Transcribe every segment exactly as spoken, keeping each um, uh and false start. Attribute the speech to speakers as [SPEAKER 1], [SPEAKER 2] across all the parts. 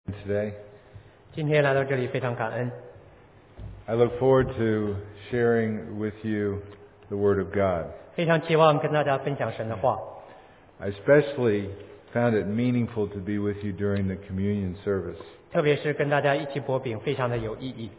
[SPEAKER 1] today.
[SPEAKER 2] 今天来到这里非常感恩，
[SPEAKER 1] I look forward to sharing with you the Word of God.
[SPEAKER 2] 非常期望跟大家分享神的话。
[SPEAKER 1] I especially found it meaningful to be with you during the communion service.
[SPEAKER 2] 特别是跟大家一起擘饼，非常的有意义。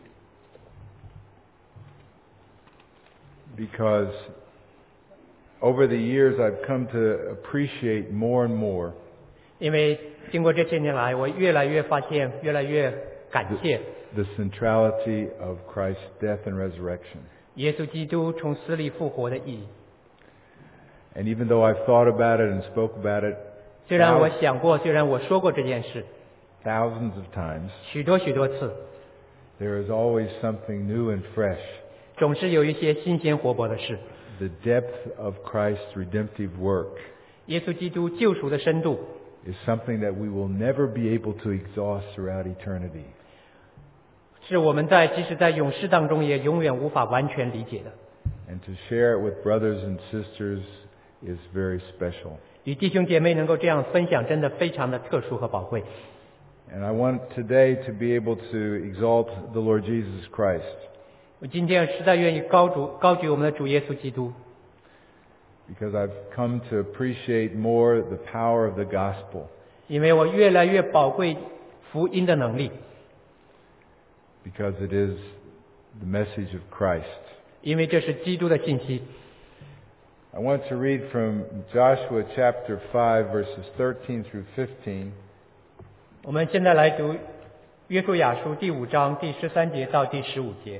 [SPEAKER 1] Because over the years I've come to appreciate more and more
[SPEAKER 2] 因为经过这些年来，我越来越发现，越来越感谢
[SPEAKER 1] the centrality of Christ's death and resurrection.
[SPEAKER 2] 耶稣基督从死里复活的意义。
[SPEAKER 1] And even though I've thought about it and spoke about it
[SPEAKER 2] 虽然我想过，虽然我说过这件事
[SPEAKER 1] thousands of times,
[SPEAKER 2] 许多许多次，
[SPEAKER 1] there is always something new and fresh.
[SPEAKER 2] 总是有一些新鲜活泼的事。
[SPEAKER 1] The depth of Christ's redemptive work
[SPEAKER 2] 耶稣基督救赎的深度
[SPEAKER 1] is something that we will never be able to exhaust throughout eternity.
[SPEAKER 2] 是我们在即使在永世当中也永远无法完全理解的。
[SPEAKER 1] And to share it with brothers and sisters is very special.
[SPEAKER 2] 与弟兄姐妹能够这样分享，真的非常的特殊和宝贵。
[SPEAKER 1] And I want today to be able to exalt the Lord Jesus Christ,
[SPEAKER 2] 我今天实在愿意高主高举我们的主耶稣基督，
[SPEAKER 1] because I've come to appreciate more the power of the gospel,
[SPEAKER 2] 因为我越来越宝贵福音的能力，
[SPEAKER 1] because it is the message of Christ.
[SPEAKER 2] 因为这是基督的信息。
[SPEAKER 1] I want to read from Joshua chapter five, verses thirteen through fifteen.
[SPEAKER 2] 我们现在来读约书亚书第五章第十三节到第十五节。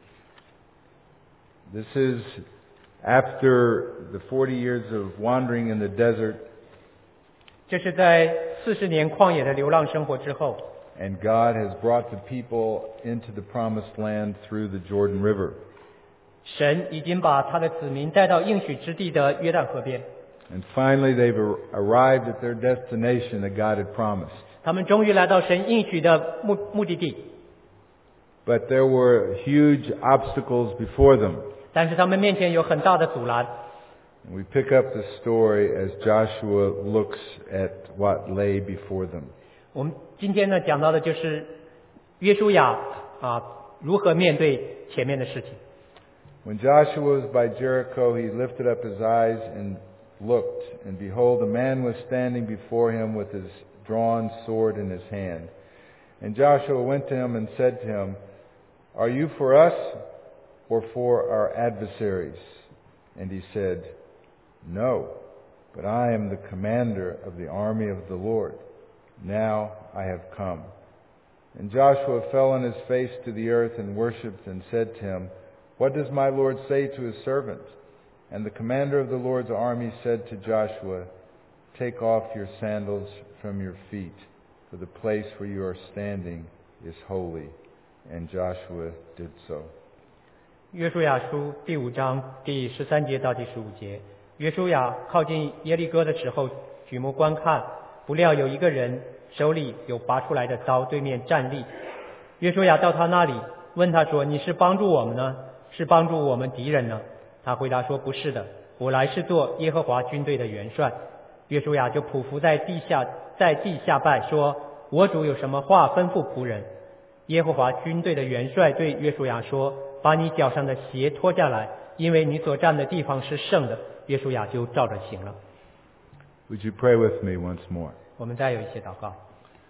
[SPEAKER 1] This is after the forty years of wandering in the desert,
[SPEAKER 2] 这是在四十年旷野的流浪生活之后，
[SPEAKER 1] and God has brought the people into the promised land through the Jordan River.
[SPEAKER 2] 神已经把他的子民带到应许之地的约旦河边，
[SPEAKER 1] And finally they've ar- arrived at their destination that God had promised.
[SPEAKER 2] 他们终于来到神应许的目目的地，
[SPEAKER 1] But there were huge obstacles before them.
[SPEAKER 2] 但是他们面前有很大的阻拦。
[SPEAKER 1] And we pick up the story as Joshua looks at what lay before them.
[SPEAKER 2] 我们今天呢讲到的就是约书亚啊如何面对前面的事情。
[SPEAKER 1] When Joshua was by Jericho, he lifted up his eyes and looked, and behold, a man was standing before him with his drawn sword in his hand. And Joshua went to him and said to him, "Are you for us or for our adversaries?" And he said, "No, but I am the commander of the army of the Lord. Now I have come." And Joshua fell on his face to the earth and worshipped and said to him, "What does my Lord say to his servant?" And the commander of the Lord's army said to Joshua, "Take off your sandals from your feet, for the place where you are standing is holy." And Joshua did so.
[SPEAKER 2] 约书亚书第五章第十三节到第十五节，约书亚靠近耶利哥的时候，举目观看，不料有一个人手里有拔出来的刀，对面站立。约书亚到他那里，问他说：“你是帮助我们呢，是帮助我们敌人呢？”他回答说：“不是的，我来是做耶和华军队的元帅。”约书亚就匍匐在地下，在地下拜说：“我主有什么话吩咐仆人？”耶和华军队的元帅对约书亚说：“把你脚上的鞋脱下来，因为你所站的地方是圣的。”约书亚就照着行了。
[SPEAKER 1] Would you pray with me once more?
[SPEAKER 2] 我们再有一些祷告。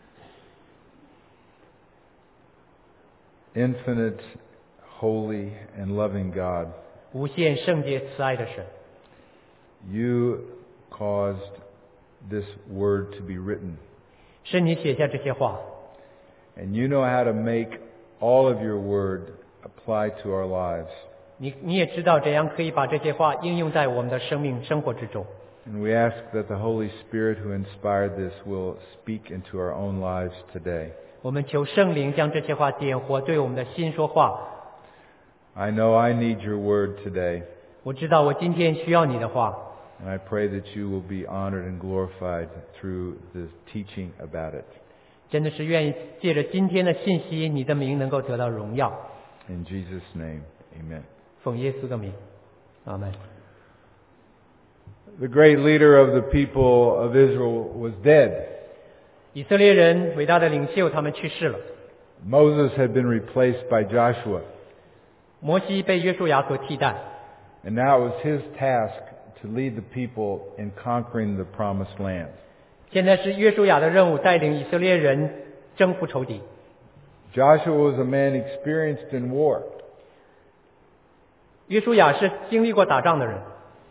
[SPEAKER 1] Infinite, holy, and loving God,
[SPEAKER 2] 无限圣洁慈爱的神，
[SPEAKER 1] you caused this word to be written.
[SPEAKER 2] 是你写下这些话，
[SPEAKER 1] And you know how to make all of your word apply to our lives.
[SPEAKER 2] 你你也知道怎样可以把这些话应用在我们的生命生活之中。
[SPEAKER 1] And we ask that the Holy Spirit who inspired this will speak into our own lives today.
[SPEAKER 2] 我们求圣灵将这些话点活，对我们的心说话。
[SPEAKER 1] I know I need your word today,
[SPEAKER 2] 我知道我今天需要你的话，
[SPEAKER 1] and I pray that you will be honored and glorified through the teaching about it.
[SPEAKER 2] 真的是愿意借着今天的信息，你的名能够得到荣耀。
[SPEAKER 1] In Jesus' name, amen.
[SPEAKER 2] 奉耶稣的名，阿门。
[SPEAKER 1] The great leader of the people of Israel was dead.
[SPEAKER 2] 以色列人伟大的领袖他们去世了，
[SPEAKER 1] Moses had been replaced by Joshua.
[SPEAKER 2] 摩西被约书亚所替代，
[SPEAKER 1] And now it was his task to lead the people in conquering the promised land.
[SPEAKER 2] 现在是约书亚的任务带领以色列人征服仇敌。
[SPEAKER 1] Joshua was a man experienced in war.
[SPEAKER 2] 约书亚是经历过打仗的人，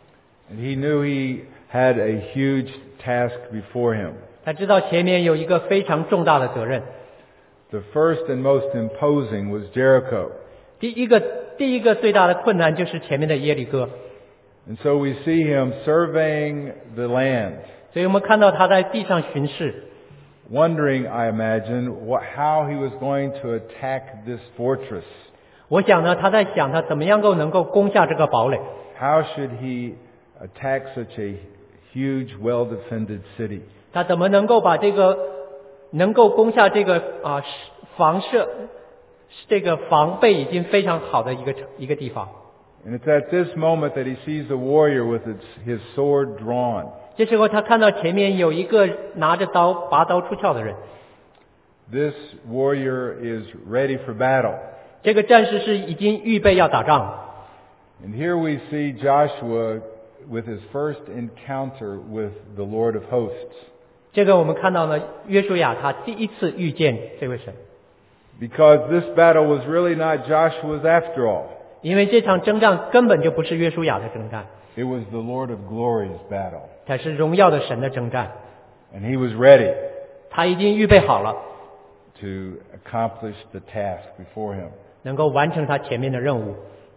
[SPEAKER 1] And he knew he had a huge task before him.
[SPEAKER 2] 他知道前面有一个非常重大的责任。
[SPEAKER 1] The first and most imposing was Jericho.
[SPEAKER 2] 第一个第一个最大的困难就是前面的耶利哥，
[SPEAKER 1] And so we see him surveying the land,
[SPEAKER 2] 所以我们看到他在地上巡视，
[SPEAKER 1] wondering, I imagine, what, how he was going to attack this fortress.
[SPEAKER 2] 我想呢，他在想他怎么样够能够攻下这个堡垒，
[SPEAKER 1] How should he attack such a huge, well-defended city?
[SPEAKER 2] 他怎么能够把这个能够攻下这个啊防射这个防备已经非常好的一个一个地方。
[SPEAKER 1] And it's at this moment that he sees a warrior with his, his sword drawn.
[SPEAKER 2] 这时候他看到前面有一个拿着刀拔刀出鞘的人，
[SPEAKER 1] This warrior is ready for battle.
[SPEAKER 2] 这个战士是已经预备要打仗了。
[SPEAKER 1] And here we see Joshua with his first encounter with the Lord of hosts.
[SPEAKER 2] 这个我们看到呢，约书亚他第一次遇见这位神，
[SPEAKER 1] Because this battle was really not Joshua's after all.
[SPEAKER 2] 因为这场征战根本就不是约书亚的征战，
[SPEAKER 1] It was the Lord of glory's battle.
[SPEAKER 2] 它是荣耀的神的征战，
[SPEAKER 1] And he was ready
[SPEAKER 2] 他已经预备好了，
[SPEAKER 1] to accomplish the task before him.
[SPEAKER 2] 能够完成他前面的任务。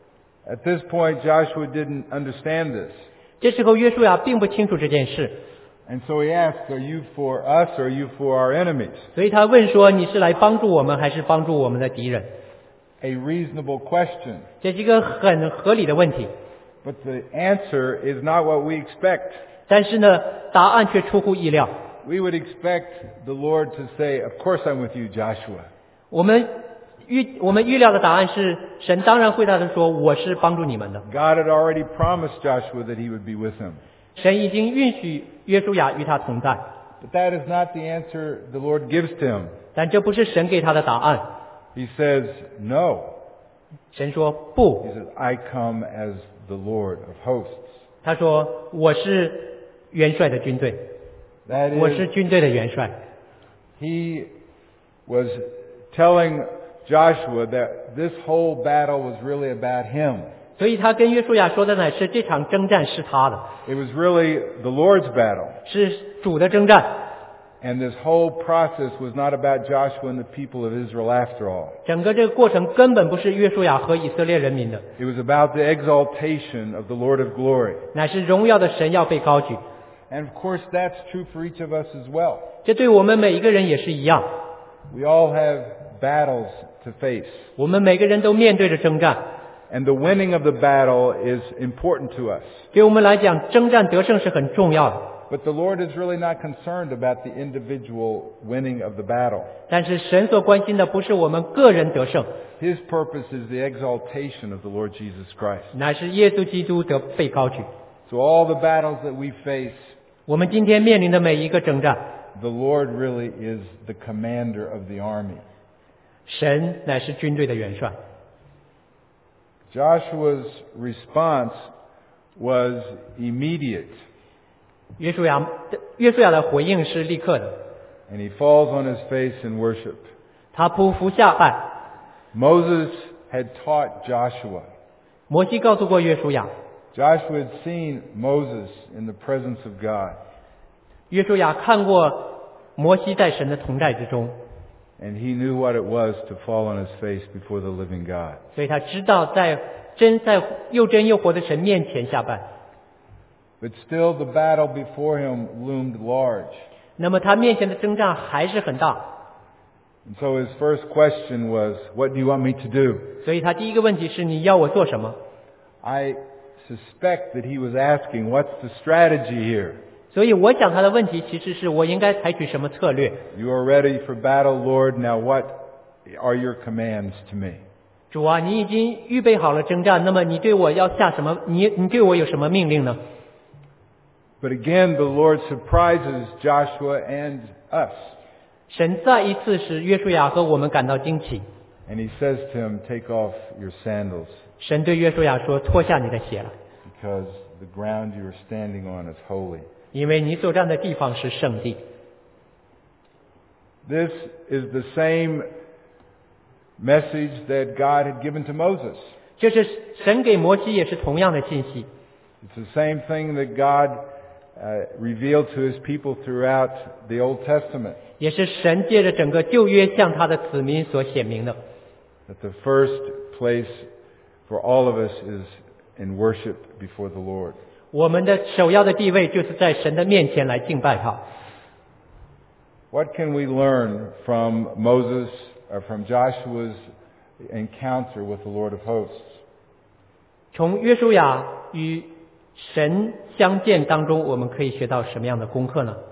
[SPEAKER 1] At this point, Joshua didn't understand this.
[SPEAKER 2] 这时候约书亚并不清楚这件事，
[SPEAKER 1] And so he asked, are you for us or are you for our enemies?
[SPEAKER 2] 所以他问说：“你是来帮助我们，还是帮助我们的敌人
[SPEAKER 1] A reasonable question.？”
[SPEAKER 2] 这是一个很合理的问题，
[SPEAKER 1] But the answer is not what we expect.
[SPEAKER 2] 但是呢，答案却出乎意料。
[SPEAKER 1] We would expect the Lord to say, of course I'm with you, Joshua.
[SPEAKER 2] 我们预我们预料的答案是，神当然回答他说：“我是帮助你们的。
[SPEAKER 1] God had already promised Joshua that he would be with him. ”
[SPEAKER 2] 神已经允许约书亚与他同在，
[SPEAKER 1] But that is not the answer the Lord gives to him.
[SPEAKER 2] 但这不是神给他的答案。
[SPEAKER 1] He says, no.
[SPEAKER 2] 神说：“不。
[SPEAKER 1] He says, I come as the Lord of hosts. ”
[SPEAKER 2] 他说：“我是元帅的军队，
[SPEAKER 1] That
[SPEAKER 2] 我是
[SPEAKER 1] is,
[SPEAKER 2] 军队的元帅。
[SPEAKER 1] he was telling Joshua that this whole battle was really about him. ”
[SPEAKER 2] 所以他跟约书亚说的乃是这场征战是他的，
[SPEAKER 1] It was really the Lord's battle.
[SPEAKER 2] 是主的征战。
[SPEAKER 1] And this whole process was not about Joshua and the people of Israel after all.
[SPEAKER 2] 整个这个过程根本不是约书亚和以色列人民的，
[SPEAKER 1] It was about the exaltation of the Lord of glory.
[SPEAKER 2] 乃是荣耀的神要被高举。
[SPEAKER 1] And of course that's true for each of us as well.
[SPEAKER 2] 这对我们每一个人也是一样，
[SPEAKER 1] We all have battles to face.
[SPEAKER 2] 我们每个人都面对着征战。
[SPEAKER 1] And the winning of the battle is important to us.
[SPEAKER 2] 对我们来讲，征战得胜是很重要的。
[SPEAKER 1] But the Lord is really not concerned about the individual winning of the battle.
[SPEAKER 2] 但是神所关心的不是我们个人得胜，
[SPEAKER 1] His purpose is the exaltation of the Lord Jesus Christ.
[SPEAKER 2] 乃是耶稣基督得被高举。
[SPEAKER 1] So all the battles that we face,
[SPEAKER 2] 我们今天面临的每一个征战，
[SPEAKER 1] the Lord really is the commander of the army.
[SPEAKER 2] 神乃是军队的元帅。
[SPEAKER 1] Joshua's response was immediate,
[SPEAKER 2] 约书亚约书亚的回应是立刻的，
[SPEAKER 1] and he falls on his face in worship.
[SPEAKER 2] 他匍匐下拜。
[SPEAKER 1] Moses had taught Joshua.
[SPEAKER 2] 摩西告诉过约书亚，
[SPEAKER 1] Joshua had seen Moses in the presence of God,
[SPEAKER 2] 约书亚看过摩西在神的同在之中，
[SPEAKER 1] and he knew what it was to fall on his face before the living God.
[SPEAKER 2] 所以他知道在真在又真又活的神面前下拜。
[SPEAKER 1] But still the battle before him loomed large.
[SPEAKER 2] 那么他面前的征战还是很大，
[SPEAKER 1] And so his first question was, what do you want me to do?
[SPEAKER 2] 所以他第一个问题是你要我做什么？
[SPEAKER 1] I suspect that he was asking, what's the strategy here?
[SPEAKER 2] 所以我想他的问题其实是我应该采取什么策略？
[SPEAKER 1] You are ready for battle, Lord. Now what are your commands to me?
[SPEAKER 2] 主啊，你已经预备好了征战，那么你对我要下什么？你你对我有什么命令呢？
[SPEAKER 1] But again, the Lord surprises Joshua and us.
[SPEAKER 2] 神再一次使约书亚和我们感到惊奇。
[SPEAKER 1] And he says to him, take off your sandals,
[SPEAKER 2] 神对约书亚说：“脱下你的鞋来，
[SPEAKER 1] because the ground you are standing on is holy.
[SPEAKER 2] 因为你所站的地方是圣地。”
[SPEAKER 1] This is the same message that God had given to Moses.
[SPEAKER 2] 这是神给摩西也是同样的信息。
[SPEAKER 1] It's the same thing that God uh, revealed to his people throughout the Old Testament.
[SPEAKER 2] 也是神借着整个旧约向他的子民所显明的。
[SPEAKER 1] That the first place for all of us is in worship before the Lord.
[SPEAKER 2] 我们的首要的地位就是在神的面前来敬拜他。
[SPEAKER 1] What can we learn from Moses or from Joshua's encounter with the Lord of hosts?
[SPEAKER 2] 从约书亚与神相见当中，我们可以学到什么样的功课呢？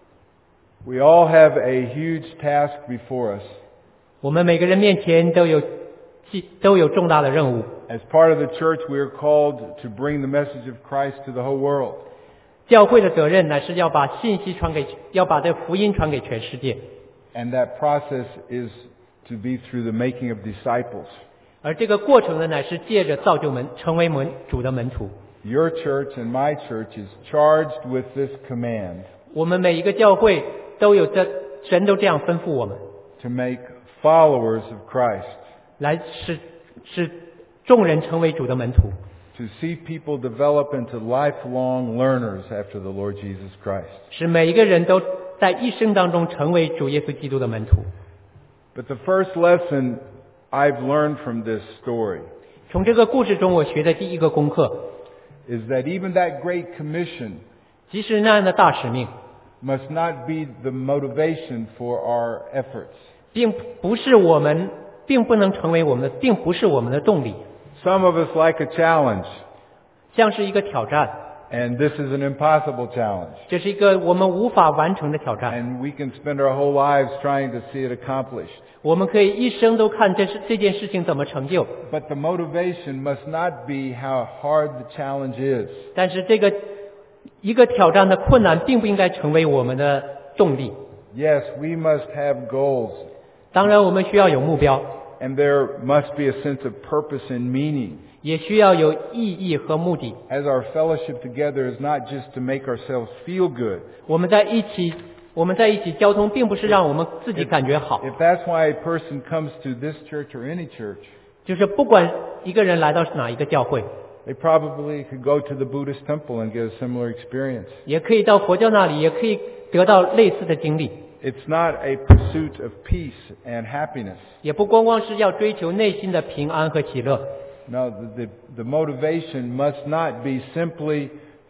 [SPEAKER 1] We all have a huge task before us.
[SPEAKER 2] 我们每个人面前都有都有重大的任务。
[SPEAKER 1] As part of the church, we are called to bring the message of Christ to the whole world.
[SPEAKER 2] 教会的责任乃是要把信息传给，要把这福音传给全世界。
[SPEAKER 1] And that process is to be through the making of disciples.
[SPEAKER 2] 而这个过程呢，乃是借着造就门，成为门主的门徒。
[SPEAKER 1] Your church and my church is charged with this command
[SPEAKER 2] 我们每一个教会都有这，神都这样吩咐我们，
[SPEAKER 1] to make followers of Christ,
[SPEAKER 2] 来使使众人成为主的门徒，
[SPEAKER 1] to see people develop into lifelong learners after the Lord Jesus Christ.
[SPEAKER 2] 使每一个人都在一生当中成为主耶稣基督的门徒。
[SPEAKER 1] But the first lesson I've learned from this story
[SPEAKER 2] 从这个故事中，我学的第一个功课，
[SPEAKER 1] is that even that great commission
[SPEAKER 2] 即使那样的大使命，
[SPEAKER 1] must not be the motivation for our efforts.
[SPEAKER 2] 并不是我们，并不能成为我们的，并不是我们的动力，
[SPEAKER 1] Some of us like a challenge,
[SPEAKER 2] 像是一个挑战，
[SPEAKER 1] and this is an impossible challenge.
[SPEAKER 2] 这是一个我们无法完成的挑战。
[SPEAKER 1] And we can spend our whole lives trying to see it accomplished.
[SPEAKER 2] 我们可以一生都看这是这件事情怎么成就，
[SPEAKER 1] But the motivation must not be how hard the challenge is.
[SPEAKER 2] 但是这个一个挑战的困难并不应该成为我们的动力。
[SPEAKER 1] Yes, we must have goals,
[SPEAKER 2] 当然，我们需要有目标，
[SPEAKER 1] and there must be a sense of purpose and meaning.
[SPEAKER 2] 也需要有意义和目的。
[SPEAKER 1] As our fellowship together is not just to make ourselves feel good.
[SPEAKER 2] 我们在一起，我们在一起交通，并不是让我们自己感觉好，
[SPEAKER 1] If that's why a person comes to this church or any church,
[SPEAKER 2] 就是不管一个人来到哪一个教会，
[SPEAKER 1] they probably could go to the Buddhist temple and get a similar experience.
[SPEAKER 2] 也可以到佛教那里，也可以得到类似的经历。
[SPEAKER 1] It's not a pursuit of peace and happiness.
[SPEAKER 2] 也不光光是要追求内心的平安和喜乐，
[SPEAKER 1] No, the, the, the motivation must not be simply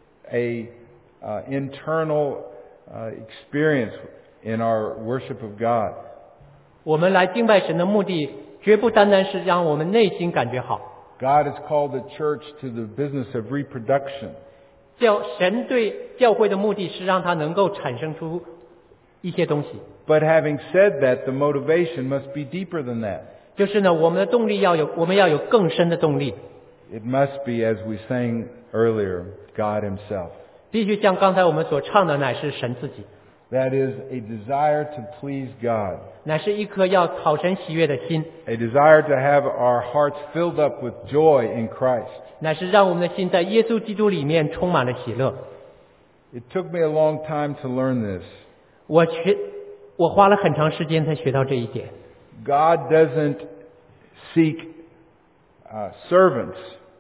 [SPEAKER 1] a uh, internal uh, experience in our worship of God.
[SPEAKER 2] 我们来敬拜神的目的，绝不单单是让我们内心感觉好。
[SPEAKER 1] God has called the church to the business of reproduction.
[SPEAKER 2] 教神对教会的目的是让它能够产生出一些东西，
[SPEAKER 1] But having said that, the motivation must be deeper than that.
[SPEAKER 2] 就是呢，我们的动力要有，我们要有更深的动力，
[SPEAKER 1] It must be, as we sang earlier, God Himself.
[SPEAKER 2] 必须像刚才我们所唱的，乃是神自己，
[SPEAKER 1] That is a desire to please God,
[SPEAKER 2] 乃是一颗要讨神喜悦的心，
[SPEAKER 1] a desire to have our hearts filled up with joy in Christ.
[SPEAKER 2] 乃是让我们的心在耶稣基督里面充满了喜乐。
[SPEAKER 1] It took me a long time to learn this.
[SPEAKER 2] 我学，我花了很长时间才学到这一点。
[SPEAKER 1] God doesn't seek uh, servants.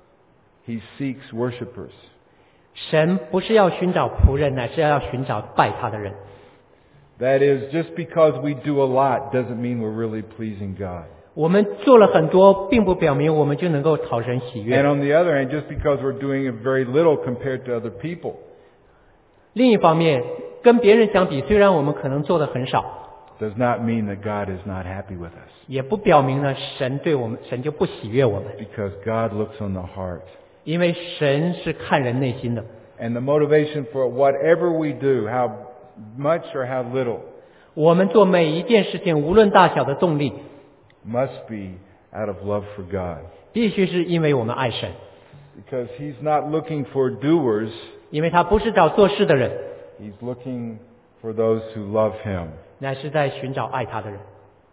[SPEAKER 1] He seeks worshipers.
[SPEAKER 2] 神不是要寻找仆人，乃是要寻找拜他的人。
[SPEAKER 1] That is, just because we do a lot doesn't mean we're really pleasing God.
[SPEAKER 2] 我们做了很多，并不表明我们就能够讨神喜
[SPEAKER 1] And
[SPEAKER 2] 悦。
[SPEAKER 1] on the other hand, just because we're doing very little compared to other people,
[SPEAKER 2] 另一方面，跟别人相比，虽然我们可能做的很少，
[SPEAKER 1] does not mean that God is not happy with us.
[SPEAKER 2] 也不表明呢神对我们，神就不喜悦我们，
[SPEAKER 1] Because God looks on the heart.
[SPEAKER 2] 因为神是看人内心的。
[SPEAKER 1] And the motivation for whatever we do, how much or how little,
[SPEAKER 2] 我们做每一件事情，无论大小的动力，
[SPEAKER 1] must be out of love for God.
[SPEAKER 2] 必须是因为我们爱神，
[SPEAKER 1] Because He's not looking for doers,
[SPEAKER 2] 因为他不是找做事的人，
[SPEAKER 1] He's looking for those who love Him.
[SPEAKER 2] 乃是在寻找爱他的人。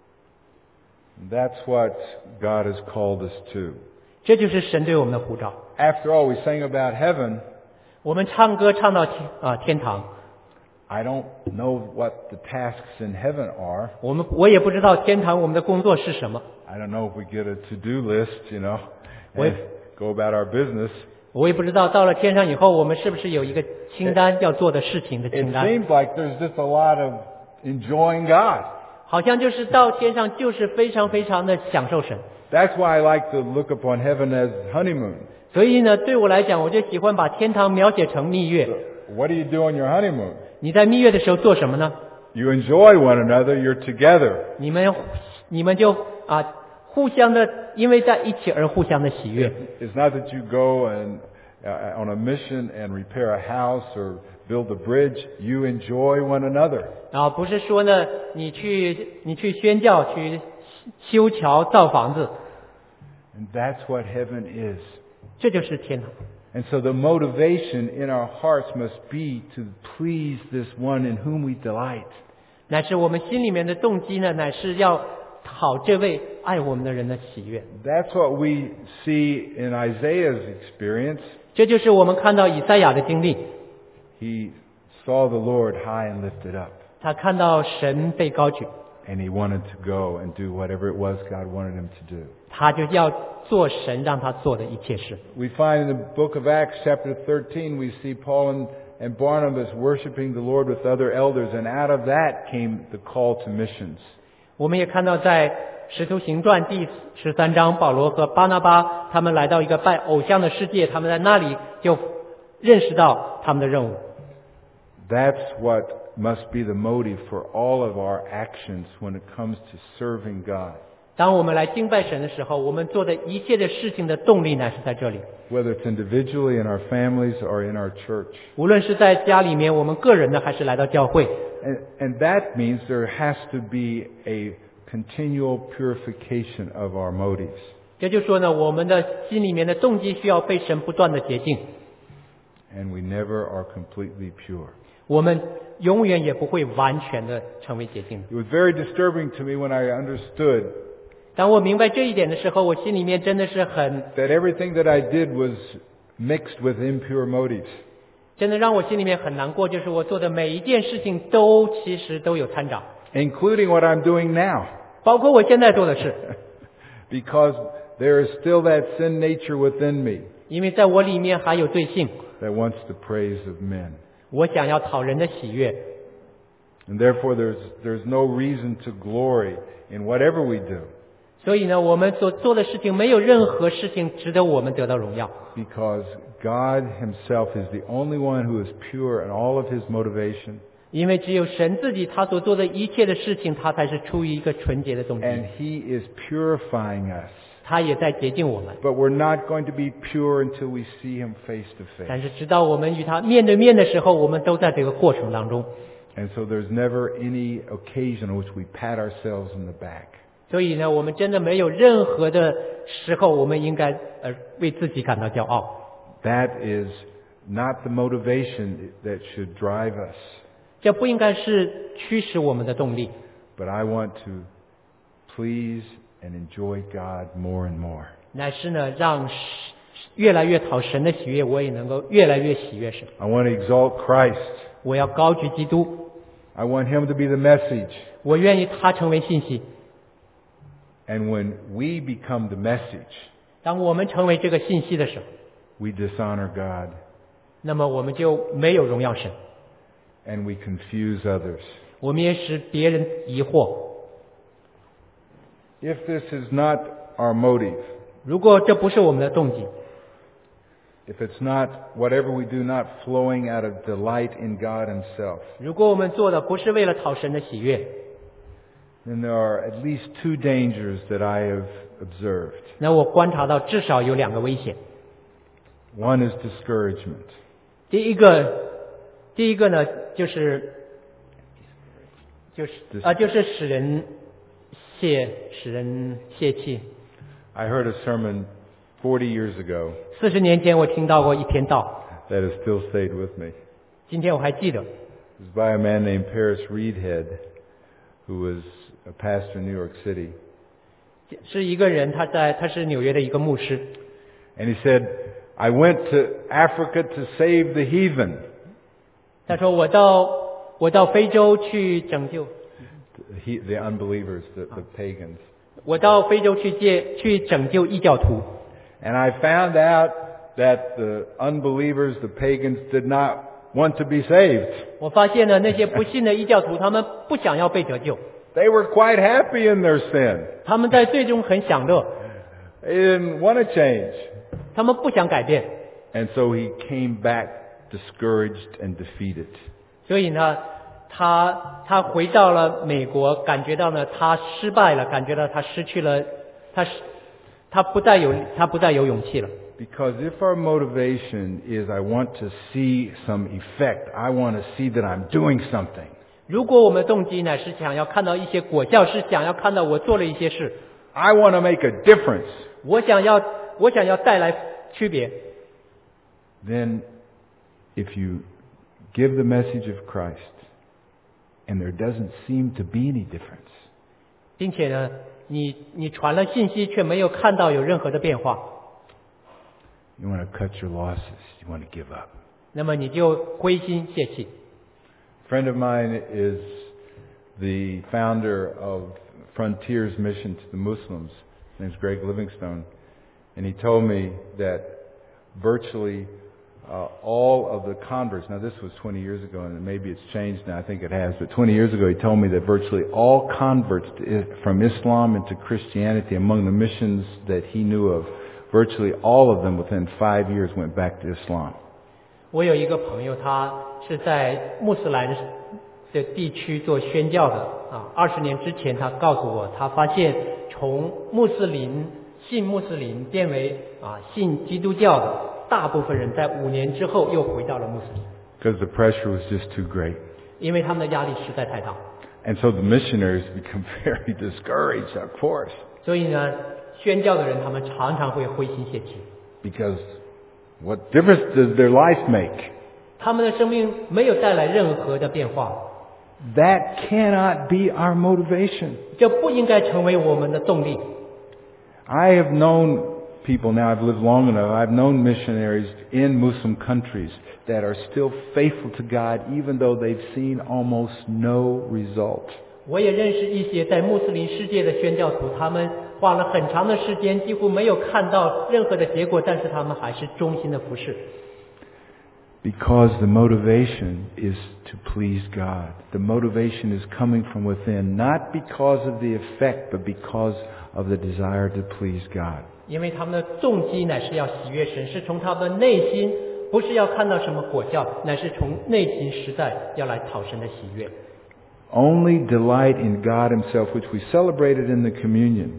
[SPEAKER 1] That's what God has called us to.
[SPEAKER 2] 这就是神对我们的呼召。
[SPEAKER 1] After all, we sang about heaven.
[SPEAKER 2] 我们唱歌唱到天啊天堂。
[SPEAKER 1] I don't know what the tasks in heaven are.
[SPEAKER 2] 我们我也不知道天堂我们的工作是什么。
[SPEAKER 1] I don't know if we get a to-do list, you know,
[SPEAKER 2] 我也
[SPEAKER 1] and go about our business.
[SPEAKER 2] 我也不知道到了天上以后，我们是不是有一个清单要做的事情的
[SPEAKER 1] It
[SPEAKER 2] 清单。
[SPEAKER 1] seems like there's just a lot of enjoying God.
[SPEAKER 2] 好像就是到天上就是非常非常的享受神。
[SPEAKER 1] That's why I like to look upon heaven as honeymoon.
[SPEAKER 2] 所以呢，对我来讲，我就喜欢把天堂描写成蜜月。
[SPEAKER 1] What do you do on your honeymoon?
[SPEAKER 2] 你在蜜月的时候做什么呢？
[SPEAKER 1] You enjoy one another. You're together.
[SPEAKER 2] 你们你们就啊互相的因为在一起而互相的喜悦。
[SPEAKER 1] It's not that you go and uh, on a mission and repair a house or build a bridge. You enjoy one another.
[SPEAKER 2] 啊，不是说呢，你去你去宣教，去修桥造房子，
[SPEAKER 1] And that's what heaven is.
[SPEAKER 2] 这就是天堂。
[SPEAKER 1] And so the motivation in our hearts must be to please this one in whom we delight.
[SPEAKER 2] 乃是我们心里面的动机呢，乃是要讨这位爱我们的人的喜悦。
[SPEAKER 1] That's what we see in Isaiah's experience.
[SPEAKER 2] 这就是我们看到以赛亚的经历，
[SPEAKER 1] He saw the Lord high and lifted up.
[SPEAKER 2] 他看到神被高举，
[SPEAKER 1] And he wanted to go and do whatever it was God wanted him to do.
[SPEAKER 2] 他就要做神让他做的一切事。
[SPEAKER 1] We find in the book of Acts chapter thirteen, we see Paul and, and Barnabas worshiping the Lord with other elders. And out of that came the call to missions.
[SPEAKER 2] 我们也看到在使徒行传第十三章，保罗和巴拿巴他们来到一个拜偶像的世界，他们在那里就认识到他们的任务。
[SPEAKER 1] That's what must be the motive for all of our actions when it comes to serving God.
[SPEAKER 2] 当我们来敬拜神的时候，我们做的一切的事情的动力乃是在这里。
[SPEAKER 1] Whether it's individually in our families or in our church.
[SPEAKER 2] 无论是在家里面，我们个人的，还是来到教会，
[SPEAKER 1] And, and that means there has to be a continual purification of our motives.
[SPEAKER 2] 这就说呢，我们的心里面的动机需要被神不断的洁净，
[SPEAKER 1] And we never are completely pure.
[SPEAKER 2] 我们永远也不会完全的成为洁净的。
[SPEAKER 1] It was very disturbing to me when I understood
[SPEAKER 2] 当我明白这一点的时候，我心里面真的是很，
[SPEAKER 1] that everything that I did was mixed with impure motives.
[SPEAKER 2] 真的让我心里面很难过，就是我做的每一件事情都其实都有掺杂，
[SPEAKER 1] Including what I'm doing now.
[SPEAKER 2] 包括我现在做的事，
[SPEAKER 1] Because there is still that sin nature within me
[SPEAKER 2] 因为在我里面还有罪性，
[SPEAKER 1] that wants the praise of men.
[SPEAKER 2] 我想要讨人的喜悦，
[SPEAKER 1] And therefore there's, there's no reason to glory in whatever we do.
[SPEAKER 2] 所以呢，我们所做的事情没有任何事情值得我们得到荣耀。
[SPEAKER 1] Because God himself is the only one who is pure in all of his motivation.
[SPEAKER 2] 因为只有神自己他所做的一切的事情，他才是出于一个纯洁的动机，
[SPEAKER 1] And he is purifying us.
[SPEAKER 2] 他也在洁净我们。
[SPEAKER 1] But we're not going to be pure until we see him face to
[SPEAKER 2] 但
[SPEAKER 1] face.
[SPEAKER 2] 是直到我们与他面对面的时候，我们都在这个过程当中。
[SPEAKER 1] And so there's never any occasion in which we pat ourselves in the back.
[SPEAKER 2] 所以呢，我们真的没有任何的时候，我们应该呃为自己感到骄傲。
[SPEAKER 1] That is not the motivation that should drive us.
[SPEAKER 2] 这不应该是驱使我们的动力。
[SPEAKER 1] But I want to please and enjoy God more and more.
[SPEAKER 2] 乃是呢，让越来越讨神的喜悦，我也能够越来越喜悦神。
[SPEAKER 1] I want to exalt Christ.
[SPEAKER 2] 我要高举基督，
[SPEAKER 1] I want him to be the message.
[SPEAKER 2] 我愿意他成为信息。
[SPEAKER 1] And when we become the message,
[SPEAKER 2] 当我们成为这个信息的时候，
[SPEAKER 1] we dishonor God
[SPEAKER 2] 那么我们就没有荣耀神，
[SPEAKER 1] and we confuse others.
[SPEAKER 2] 我们也使别人疑惑。
[SPEAKER 1] If this is not our motive,
[SPEAKER 2] 如果这不是我们的动机，
[SPEAKER 1] if it's not whatever we do not flowing out of delight in God himself,
[SPEAKER 2] 如果我们做的不是为了讨神的喜悦，
[SPEAKER 1] then there are at least two dangers that I have observed.
[SPEAKER 2] 那我观察到至少有两个危险。
[SPEAKER 1] One is discouragement.
[SPEAKER 2] 第一个，第一个呢，就是就是啊，就是使人泄，使人泄气。
[SPEAKER 1] I heard a sermon forty years ago
[SPEAKER 2] 四十年前我听到过一篇道，
[SPEAKER 1] that has still stayed with me.
[SPEAKER 2] 今天我还记得，
[SPEAKER 1] It was by a man named Paris Reedhead. who was a pastor in New York City.
[SPEAKER 2] 是一个人，他在他是纽约的一个牧师。
[SPEAKER 1] And he said, I went to Africa to save the heathen.
[SPEAKER 2] 他说我到我到非洲去拯救
[SPEAKER 1] He, the unbelievers, the, the pagans.
[SPEAKER 2] 我到非洲去借去拯救异教徒。
[SPEAKER 1] And I found out that the unbelievers, the pagans, did not want to be saved.
[SPEAKER 2] 我发现呢，那些不信的异教徒，他们不想要被得救，
[SPEAKER 1] They were quite happy in their sin.
[SPEAKER 2] 他们在罪中很享乐，
[SPEAKER 1] They didn't want to change.
[SPEAKER 2] 他们不想改变。
[SPEAKER 1] And so he came back discouraged and defeated.
[SPEAKER 2] 所以呢，他他回到了美国，感觉到呢他失败了，感觉到他失去了，他他不再有他不再有勇气了。
[SPEAKER 1] Because if our motivation is I want to see some effect, I want to see that I'm doing something.
[SPEAKER 2] 如果我们的动机乃是想要看到一些果效，是想要看到我做了一些事，
[SPEAKER 1] I want to make a difference.
[SPEAKER 2] 我想要我想要带来区别，
[SPEAKER 1] Then if you give the message of Christ and there doesn't seem to be any difference,
[SPEAKER 2] 并且呢，你你传了信息却没有看到有任何的变化，
[SPEAKER 1] you want to cut your losses. You want to give up.
[SPEAKER 2] 那么你就灰心泄气。
[SPEAKER 1] A friend of mine is the founder of Frontiers Mission to the Muslims. His name is Greg Livingstone. And he told me that virtually uh, all of the converts, now this was twenty years ago and maybe it's changed now, I think it has, but twenty years ago he told me that virtually all converts to, from Islam into Christianity among the missions that he knew of, virtually all of them within five years went back to Islam.
[SPEAKER 2] 我有一个朋友，他是在穆斯林的地区做宣教的啊。二十年之前，他告诉我，他发现从穆斯林信穆斯林变为啊信基督教的，大部分人在五年之后又回到了穆斯林。
[SPEAKER 1] Because the pressure was just too great.
[SPEAKER 2] 因为他们的压力实在太大。
[SPEAKER 1] And so the missionaries become very discouraged, of course.
[SPEAKER 2] 所以呢，宣教的人他们常常会灰心泄气。
[SPEAKER 1] Because what difference does their life make?
[SPEAKER 2] 他们的生命没有带来任何的变化。
[SPEAKER 1] That cannot be our motivation.
[SPEAKER 2] 这不应该成为我们的动力。
[SPEAKER 1] I have known people now, I've lived long enough, I've known missionaries in Muslim countries that are still faithful to God even though they've seen almost no result.
[SPEAKER 2] 我也认识一些在穆斯林世界的宣教徒，他们花了很长的时间，几乎没有看到任何的结果，但是他们还是忠心的服侍。
[SPEAKER 1] Because the motivation is to please God. The motivation is coming from within, not because of the effect, but because of the desire to please God.
[SPEAKER 2] 因为他们的动机乃是要喜悦神，是从他们内心，不是要看到什么果效，乃是从内心实在要来讨神的喜悦。
[SPEAKER 1] Only delight in God Himself, which we celebrated in the communion.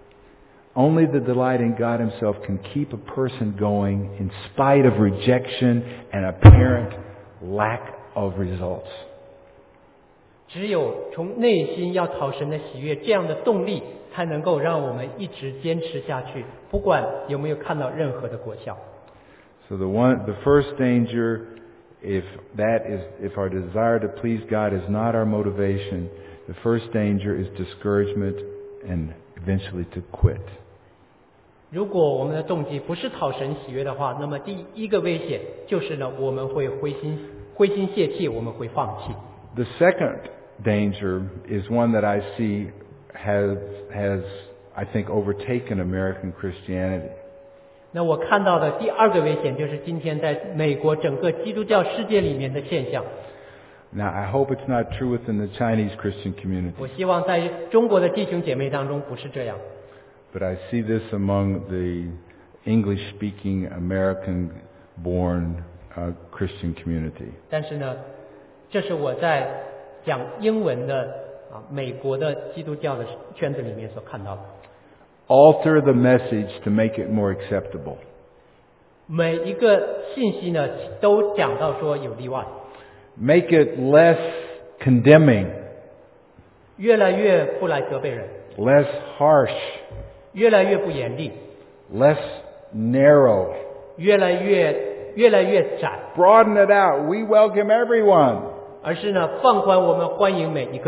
[SPEAKER 1] Only the delight in God Himself can keep a person going in spite of rejection and apparent lack of results.
[SPEAKER 2] 只有从内心要讨神的喜悦，这样的动力才能够让我们一直坚持下去，不管有没有看到任何的果效。
[SPEAKER 1] So the one, the first danger, if that is, if our desire to please God is not our motivation, the first danger is discouragement and eventually to quit.
[SPEAKER 2] 如果我们的动机不是讨神喜悦的话，那么第一个危险就是呢，我们会灰心灰心泄气，我们会放弃。
[SPEAKER 1] The second danger is one that I see has, has, I think, overtaken American Christianity.
[SPEAKER 2] 那我看到的第二个危险就是今天在美国整个基督教世界里面的现象。
[SPEAKER 1] Now, I hope it's not true within the Chinese Christian community,
[SPEAKER 2] 我希望在中国的弟兄姐妹当中不是这样，
[SPEAKER 1] but I see this among the English-speaking American-born uh, Christian community.
[SPEAKER 2] 但是呢，这是我在讲英文的啊美国的基督教的圈子里面所看到的。
[SPEAKER 1] Alter the message to make it more acceptable.
[SPEAKER 2] 每一个信息呢，都讲到说有例外，
[SPEAKER 1] Make it less condemning,
[SPEAKER 2] 越来越不来责备人，
[SPEAKER 1] less harsh,
[SPEAKER 2] 越来越不严厉，
[SPEAKER 1] less narrow.
[SPEAKER 2] 越来越越来越窄，
[SPEAKER 1] Broaden it out. We welcome everyone.
[SPEAKER 2] 而是呢放宽我们欢迎每一个人。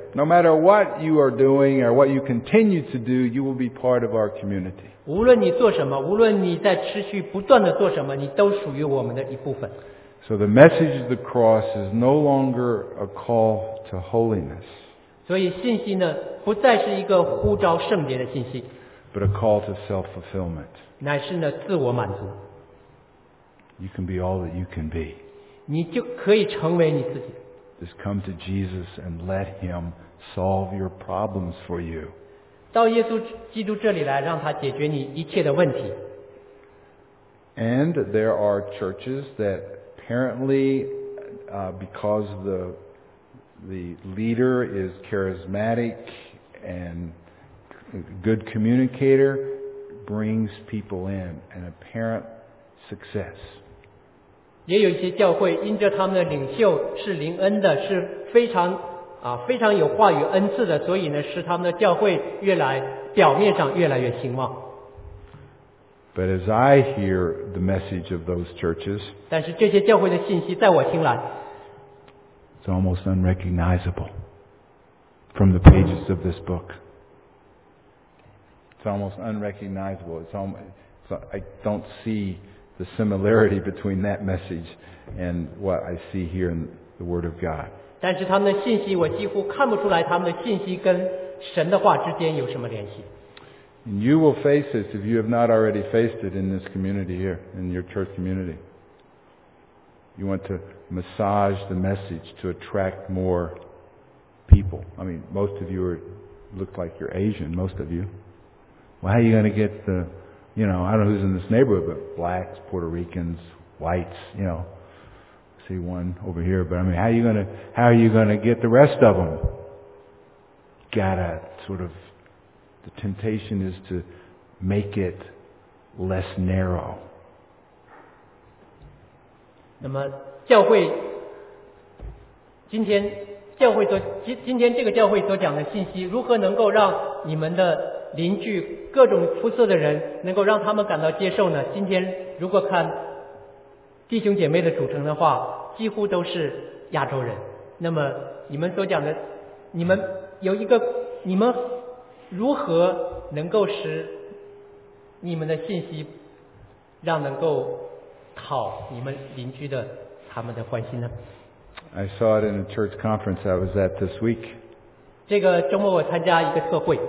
[SPEAKER 1] no matter what you are doing or what you continue to do, you will be part of our community.
[SPEAKER 2] 无论你做什么，无论你在持续不断的做什么，你都属于我们的一部分。
[SPEAKER 1] So the message of the cross is no longer a call to holiness,
[SPEAKER 2] 所以信息呢，不再是一个呼召圣洁的信息，
[SPEAKER 1] but a call to self-fulfillment.
[SPEAKER 2] 乃是呢自我满足。
[SPEAKER 1] You can be all that you can be.
[SPEAKER 2] 你就可以成为你自己。
[SPEAKER 1] Just come to Jesus and let Him solve your problems for you.
[SPEAKER 2] 到耶稣基督这里来，让他解决你一切的问题。
[SPEAKER 1] And there are churches that apparently, uh, because the the leader is charismatic and a good communicator, brings people in an apparent success.
[SPEAKER 2] 也有一些教会因着他们的领袖是灵恩的，是非常啊非常有话语恩赐的，所以呢使他们的教会越来表面上越来越兴旺。
[SPEAKER 1] But as I hear the message of those churches,
[SPEAKER 2] 但是这些教会的信息，在我听来，
[SPEAKER 1] it's almost unrecognizable from the pages of this book. It's almost unrecognizable. It's almost, it's, I don't see the similarity between that message and what I see here in the Word of God.
[SPEAKER 2] 但是他们的信息，我几乎看不出来他们的信息跟神的话之间有什么联系。
[SPEAKER 1] And you will face this if you have not already faced it in this community here, in your church community. You want to massage the message to attract more people. I mean, most of you are, look like you're Asian, most of you. Well, how are you going to get the, you know, I don't know who's in this neighborhood, but blacks, Puerto Ricans, whites, you know. I see one over here, but I mean, how are you going to, how are you going to get the rest of them? Gotta sort of, the temptation is to make it less narrow.
[SPEAKER 2] 那么教会今天教会所今今天这个教会所讲的信息，如何能够让你们的邻居各种肤色的人能够让他们感到接受呢？今天如果看弟兄姐妹的组成的话，几乎都是亚洲人。那么你们所讲的，你们有一个，你们如何能够使你们的信息让能够讨你们邻居的他们的欢心呢？
[SPEAKER 1] I saw it in a church conference I was at this week.
[SPEAKER 2] 这个周末我参加一个特会。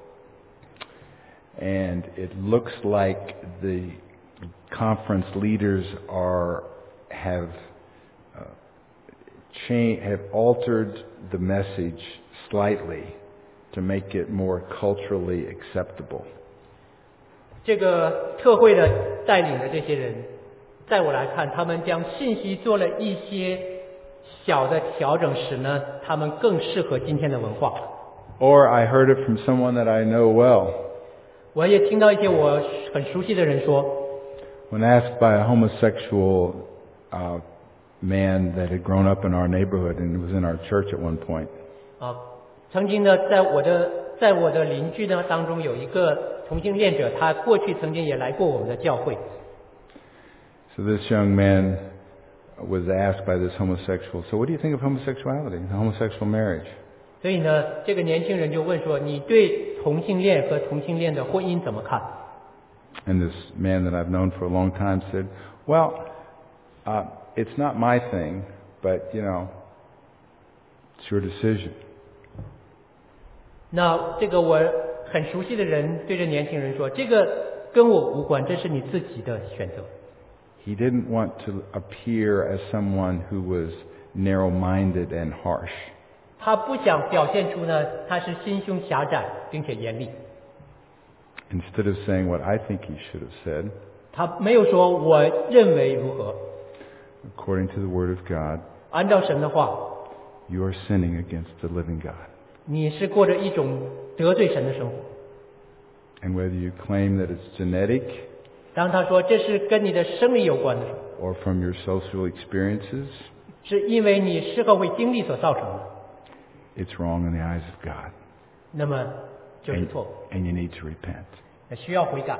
[SPEAKER 1] And it looks like the conference leaders are have uh, cha- have altered the message slightly to make it more culturally acceptable.
[SPEAKER 2] 这个特会的带领的这些人，在我来看，他们将信息做了一些小的调整，使呢他们更适合今天的文化。
[SPEAKER 1] Or I heard it from someone that I know well.
[SPEAKER 2] 我也听到一些我很熟悉的人说
[SPEAKER 1] When asked by a homosexual uh, man that had grown up in our neighborhood and was in our church at one point,
[SPEAKER 2] 啊，曾经呢，在我的在我的邻居呢当中有一个同性恋者，他过去曾经也来过我们的教会。
[SPEAKER 1] so this young man was asked by this homosexual, so what do you think of homosexuality, homosexual marriage?
[SPEAKER 2] 所以呢，这个年轻人就问说：“你对同性恋和同性恋的婚姻怎么看？”
[SPEAKER 1] And this man that I've known for a long time said, well, uh, it's not my thing, but, you know, it's your decision.
[SPEAKER 2] 那这个我很熟悉的人对着年轻人说：“这个跟我无关，这是你自己的选择。”
[SPEAKER 1] He didn't want to appear as someone who was narrow-minded and harsh.
[SPEAKER 2] 他不想表现出呢，他是心胸狭窄并且严厉。
[SPEAKER 1] Instead of saying what I think he should have said,
[SPEAKER 2] 他没有说我认为如何。
[SPEAKER 1] according to the Word of God,
[SPEAKER 2] 按照神的话，
[SPEAKER 1] you are sinning against the living God.
[SPEAKER 2] 你是过着一种得罪神的生活。
[SPEAKER 1] And whether you claim that it's genetic,
[SPEAKER 2] 当他说这是跟你的生理有关的时候，
[SPEAKER 1] or from your social experiences,
[SPEAKER 2] 是因为你社会经历所造成的，
[SPEAKER 1] it's wrong in the eyes of God.
[SPEAKER 2] 那么就是
[SPEAKER 1] And,
[SPEAKER 2] 错误，
[SPEAKER 1] and you need to repent.
[SPEAKER 2] 那需要悔改。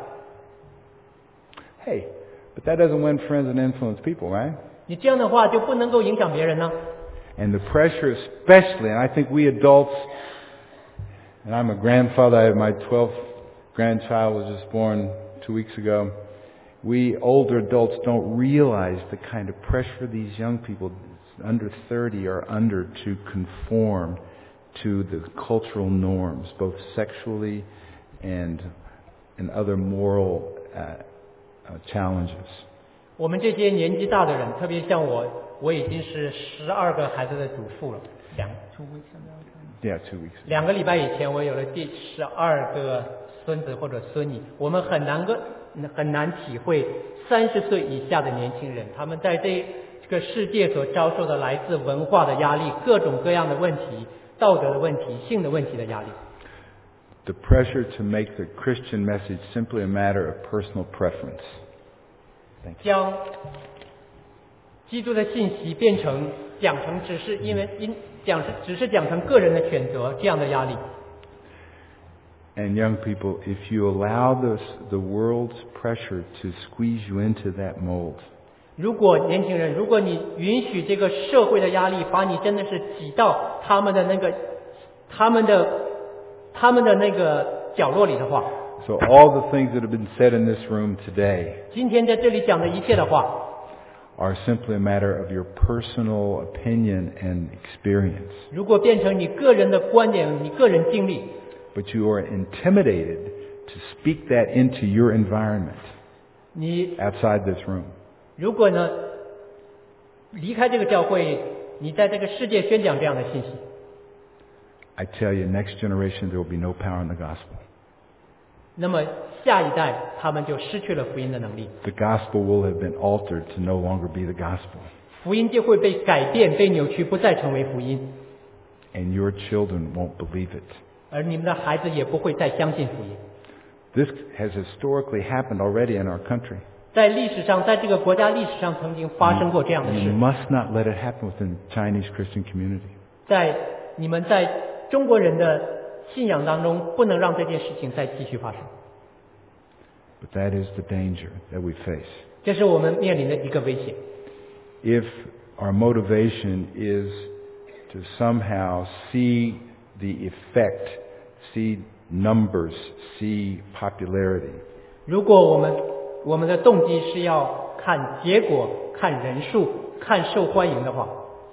[SPEAKER 1] Hey, but that doesn't win friends and influence people, right?
[SPEAKER 2] 你这样的话就不能够影响别人呢。
[SPEAKER 1] And the pressure especially, and I think we adults, and I'm a grandfather, I have my twelfth grandchild was just born two weeks ago. We older adults don't realize the kind of pressure these young people under thirty are under to conform to the cultural norms, both sexually and and other moral uh, uh, challenges.
[SPEAKER 2] 我们这些年纪大的人，特别像我，我已经是十二个孩子的祖父了。两 two weeks
[SPEAKER 1] Yeah, two weeks.
[SPEAKER 2] 两个礼拜以前，我有了第十二个孙子或者孙女。我们很难个很难体会三十岁以下的年轻人，他们在这这个世界所遭受的来自文化的压力、各种各样的问题、道德的问题、性的问题的压力。
[SPEAKER 1] The pressure to make the Christian message simply a matter of personal preference.
[SPEAKER 2] 将基督的信息变成讲成只是因为因讲只是讲成个人的选择这样的压力。
[SPEAKER 1] And young people, if you allow this, the world's pressure to squeeze you into that mold,
[SPEAKER 2] 如果年轻人，如果你允许这个社会的压力把你真的是挤到他们的那个他们的他们的那个角落里的话，
[SPEAKER 1] so all the things that have been said in this room today
[SPEAKER 2] 今天在这里讲的一切的话
[SPEAKER 1] are simply a matter of your personal opinion and experience.
[SPEAKER 2] 如果变成你个人的观点，你个人经历，
[SPEAKER 1] But you are intimidated to speak that into your environment
[SPEAKER 2] 你
[SPEAKER 1] outside this room.
[SPEAKER 2] 如果呢离开这个教会，你在这个世界宣讲这样的信息，
[SPEAKER 1] I tell you, next generation, there will be no power in the gospel.
[SPEAKER 2] 那么下一代他们就失去了福音的能力，
[SPEAKER 1] The gospel will have been altered to no longer be the gospel.
[SPEAKER 2] 福音就会被改变、被扭曲，不再成为福音，
[SPEAKER 1] And your children won't believe it.
[SPEAKER 2] 而你们的孩子也不会再相信福音。
[SPEAKER 1] This has historically happened already in our country.
[SPEAKER 2] 在历史上，在这个国家历史上曾经发生过这样的
[SPEAKER 1] You
[SPEAKER 2] 事。
[SPEAKER 1] must not let it happen within the Chinese Christian community.
[SPEAKER 2] 在你们在中国人的信仰当中，不能让这件事情再继续发生。
[SPEAKER 1] But that is the danger that we face.
[SPEAKER 2] 这是我们面临的一个危险。
[SPEAKER 1] If our motivation is to somehow see the effect, see numbers, see popularity,
[SPEAKER 2] 如果我们我们的动机是要看结果、看人数、看受欢迎的话，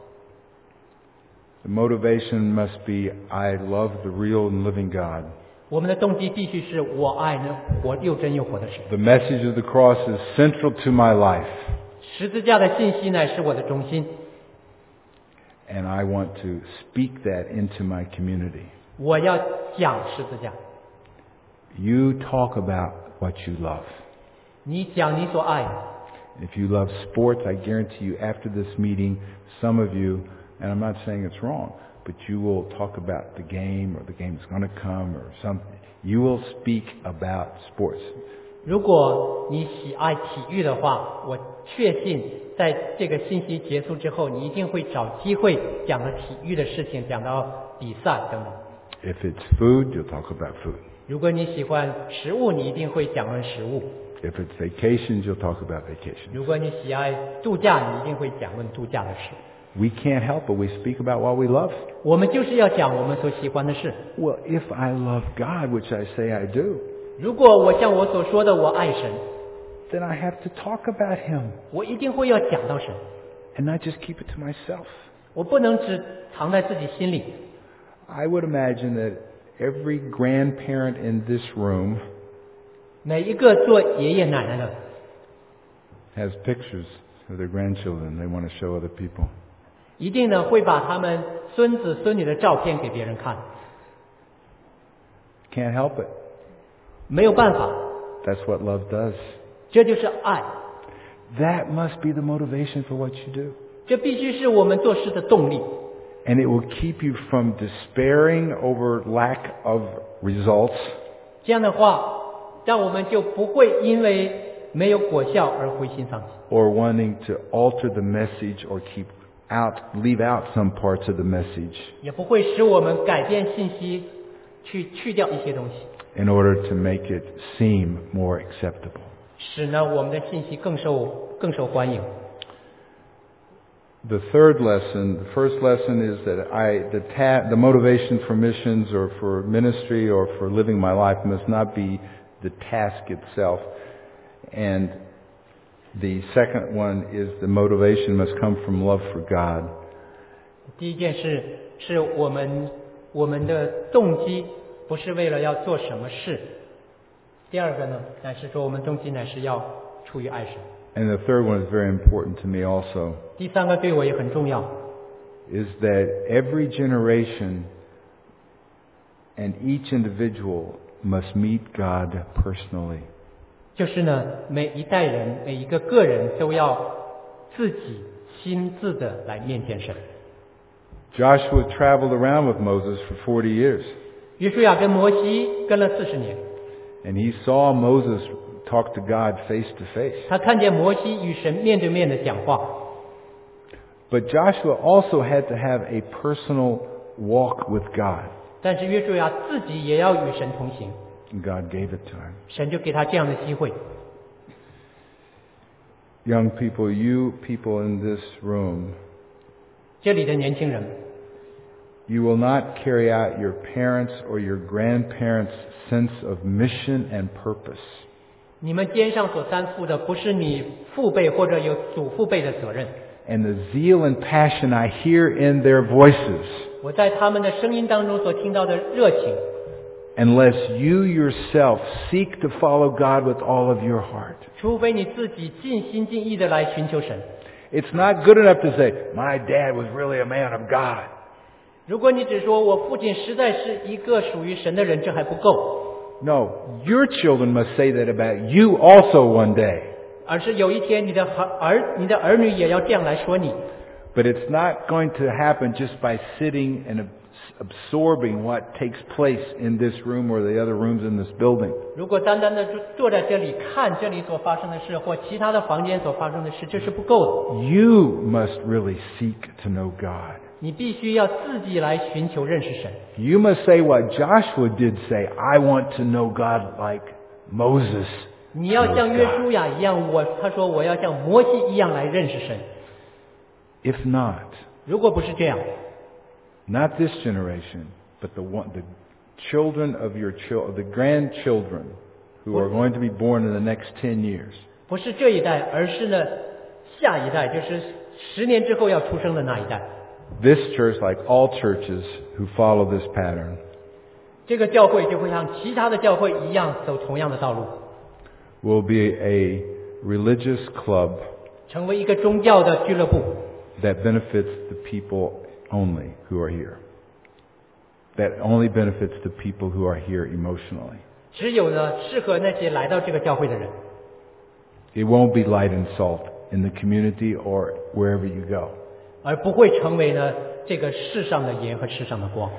[SPEAKER 1] the motivation must be, I love the real and living God.
[SPEAKER 2] 我们的动机必须是我爱那活又真又活的神。
[SPEAKER 1] The message of the cross is central to my life,
[SPEAKER 2] 十字架的信息乃是我的中心，
[SPEAKER 1] and I want to speak that into my community.
[SPEAKER 2] 我要讲十字架。
[SPEAKER 1] You talk about what you love.
[SPEAKER 2] 你讲你所爱的。
[SPEAKER 1] If you love sports, I guarantee you after this meeting, some of you, and I'm not saying it's wrong, but you will talk about the game or the game is going to come or something. You will speak about sports.
[SPEAKER 2] 如果你喜爱体育的话，我确信在这个信息结束之后，你一定会找机会讲到体育的事情，讲到比赛等等。
[SPEAKER 1] If it's food, you'll talk about food.
[SPEAKER 2] 如果你喜欢食物，你一定会讲论食物；
[SPEAKER 1] If it's vacations, you'll talk about vacations.
[SPEAKER 2] 如果你喜爱度假，你一定会讲论度假的事。
[SPEAKER 1] We can't help but we speak about what we love.
[SPEAKER 2] 我们就是要讲我们所喜欢的事。
[SPEAKER 1] Well, if I love God, which I say I do,
[SPEAKER 2] 如果我像我所说的我爱神，
[SPEAKER 1] then I have to talk about Him
[SPEAKER 2] 我一定会要讲到神，
[SPEAKER 1] and not just keep it to myself.
[SPEAKER 2] 我不能只藏在自己心里。
[SPEAKER 1] I would imagine that every grandparent in this room
[SPEAKER 2] 每一个做爷爷奶奶的，
[SPEAKER 1] has pictures of their grandchildren they want to show other people.
[SPEAKER 2] 一定呢会把他们孙子孙女的照片给别人看，
[SPEAKER 1] Can't help it.
[SPEAKER 2] 没有办法，
[SPEAKER 1] That's what love does.
[SPEAKER 2] 这就是爱，
[SPEAKER 1] That must be the motivation for what you do.
[SPEAKER 2] 这必须是我们做事的动力。
[SPEAKER 1] And it will keep you from despairing over lack of results
[SPEAKER 2] 这样的话，让我们就不会因为没有果效而灰心丧气，
[SPEAKER 1] or wanting to alter the message or keep out, leave out some parts of the message
[SPEAKER 2] 也不会使我们改变信息，去去掉一些东西，
[SPEAKER 1] in order to make it seem more acceptable.
[SPEAKER 2] 使呢我们的信息更受更受欢迎。
[SPEAKER 1] the third lesson, the first lesson is that I, the, ta- the motivation for missions or for ministry or for living my life must not be the task itself. And the second one is the motivation must come from love for God.
[SPEAKER 2] 第一件事是我们我们的动机不是为了要做什么事。第二个呢，乃是说我们动机乃是要出于爱神。
[SPEAKER 1] And the third one is very important to me also.
[SPEAKER 2] 第三个对我也很重要。
[SPEAKER 1] Is that every generation and each individual must meet God personally.
[SPEAKER 2] 就是呢，每一代人每一个个人都要自己亲自的来面见神。
[SPEAKER 1] Joshua traveled around with Moses for forty years.
[SPEAKER 2] 约书亚跟摩西跟了四十年。
[SPEAKER 1] And he saw Moses talk to God face to face.
[SPEAKER 2] 他看见摩西与神面对面的讲话。
[SPEAKER 1] But Joshua also had to have a personal walk with God.
[SPEAKER 2] 但是约书亚自己也要与神同行。
[SPEAKER 1] And God gave it to him.
[SPEAKER 2] 神就给他这样的机会。
[SPEAKER 1] Young people, you people in this room,
[SPEAKER 2] 这里的年轻人
[SPEAKER 1] you will not carry out your parents' or your grandparents' sense of mission and purpose.
[SPEAKER 2] 你们肩上所担负的不是你父辈或者有祖父辈的责任。
[SPEAKER 1] And the zeal and passion I hear in their voices.
[SPEAKER 2] 我在他们的声音当中所听到的热情。
[SPEAKER 1] Unless you yourself seek to follow God with all of your heart.
[SPEAKER 2] 除非你自己尽心尽意的来寻求神。
[SPEAKER 1] It's not good enough to say, my dad was really a man of God.
[SPEAKER 2] 如果你只说我父亲实在是一个属于神的人，这还不够。
[SPEAKER 1] No, your children must say that about you also one day.
[SPEAKER 2] 而是有一天你的儿你的儿女也要这样来说你。
[SPEAKER 1] But it's not going to happen just by sitting and absorbing what takes place in this room or the other rooms in this building.
[SPEAKER 2] 如果单单的坐在这里看这里所发生的事，或其他的房间所发生的事，这是不够的。
[SPEAKER 1] You must really seek to know God.
[SPEAKER 2] 你必须要自己来寻求认识神。
[SPEAKER 1] You must say what Joshua did say, I want to know God like Moses.
[SPEAKER 2] 你要像约书亚一样，我他说我要像摩西一样来认识神。
[SPEAKER 1] If not,
[SPEAKER 2] 如果不是这样
[SPEAKER 1] not this generation, but the one, the children of your children, the grandchildren who are going to be born in the next ten years.
[SPEAKER 2] 不是这一代，而是呢下一代，就是十年之后要出生的那一代。
[SPEAKER 1] This church, like all churches who follow this pattern,
[SPEAKER 2] 这个教会就会像其他的教会一样走同样的道路，
[SPEAKER 1] will be a religious club
[SPEAKER 2] 成为一个宗教的俱乐部，
[SPEAKER 1] that benefits the people only who are here. That only benefits the people who are here emotionally.
[SPEAKER 2] 只有呢适合那些来到这个教会的人。
[SPEAKER 1] It won't be light and salt in the community or wherever you go.
[SPEAKER 2] 而不会成为呢这个世上的盐和世上的光。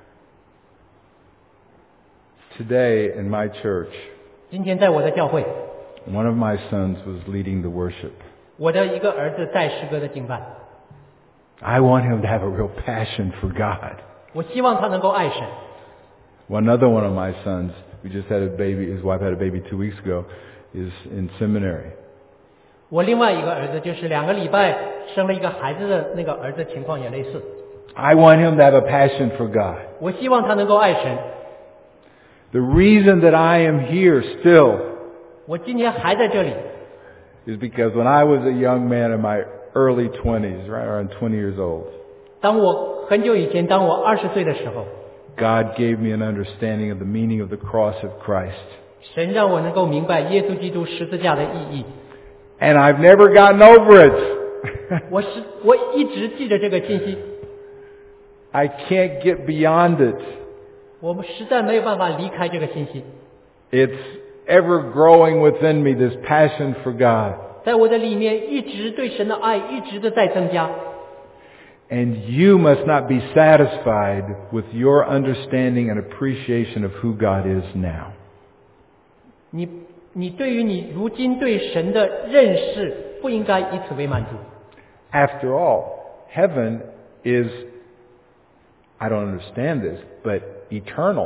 [SPEAKER 1] Today in my church,
[SPEAKER 2] 今天在我的教会，
[SPEAKER 1] one of my sons was leading the worship.
[SPEAKER 2] 我的一个儿子带诗歌的敬拜，
[SPEAKER 1] I want him to have a real passion for God.
[SPEAKER 2] 我希望他能够爱神。
[SPEAKER 1] One other one of my sons, who just had a baby, his wife had a baby two weeks ago, is in seminary.
[SPEAKER 2] 我另外一个儿子就是两个礼拜生了一个孩子的那个儿子情况也类似。
[SPEAKER 1] I want him to have a passion for God.
[SPEAKER 2] 我希望他能够爱神。
[SPEAKER 1] The reason that I am here still
[SPEAKER 2] 我今天还在这里，
[SPEAKER 1] is because when I was a young man in my early twenties, right around twenty years old,
[SPEAKER 2] 当我很久以前，当我二十岁的时候，
[SPEAKER 1] God gave me an understanding of the meaning of the cross of Christ.
[SPEAKER 2] 神让我能够明白耶稣基督十字架的意义。
[SPEAKER 1] And I've never gotten over it.
[SPEAKER 2] 我是我一直记着这个信息，
[SPEAKER 1] I can't get beyond it.
[SPEAKER 2] 我们实在没有办法离开这个信息。
[SPEAKER 1] It's ever growing within me, this passion for God.
[SPEAKER 2] 在我的里面一直对神的爱一直的在增加。
[SPEAKER 1] And you must not be satisfied with your understanding and appreciation of who God is now.
[SPEAKER 2] 你你对于你如今对神的认识不应该以此为满足。
[SPEAKER 1] After all, heaven is, I don't understand this, but eternal.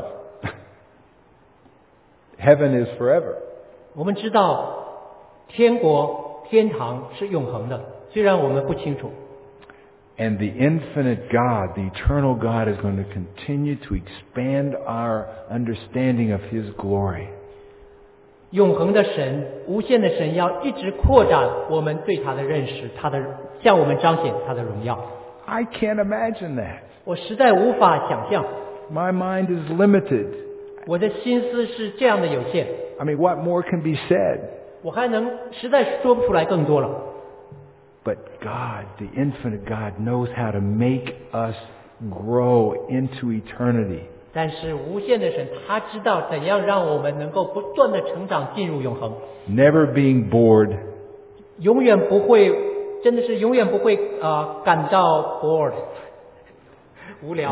[SPEAKER 1] Heaven is forever.
[SPEAKER 2] 我们知道天国天堂是永恒的，虽然我们不清楚。
[SPEAKER 1] And the infinite God, the eternal God, is going to continue to expand our understanding of His glory.
[SPEAKER 2] 永恒的神，无限的神要一直扩展我们对他的认识，他的向我们彰显他的荣耀。
[SPEAKER 1] I can't imagine that.
[SPEAKER 2] 我实在无法想象，
[SPEAKER 1] My mind is limited.
[SPEAKER 2] 我的心思是这样的有限，
[SPEAKER 1] I mean, what more can be said?
[SPEAKER 2] 我还能实在说不出来更多了。
[SPEAKER 1] But God, the infinite God, knows how to make us grow into eternity.
[SPEAKER 2] 但是无限的神，他知道怎样让我们能够不断的成长，进入永恒，
[SPEAKER 1] Never being bored,
[SPEAKER 2] 永远不会，真的是永远不会啊、呃、感到 bored 无聊。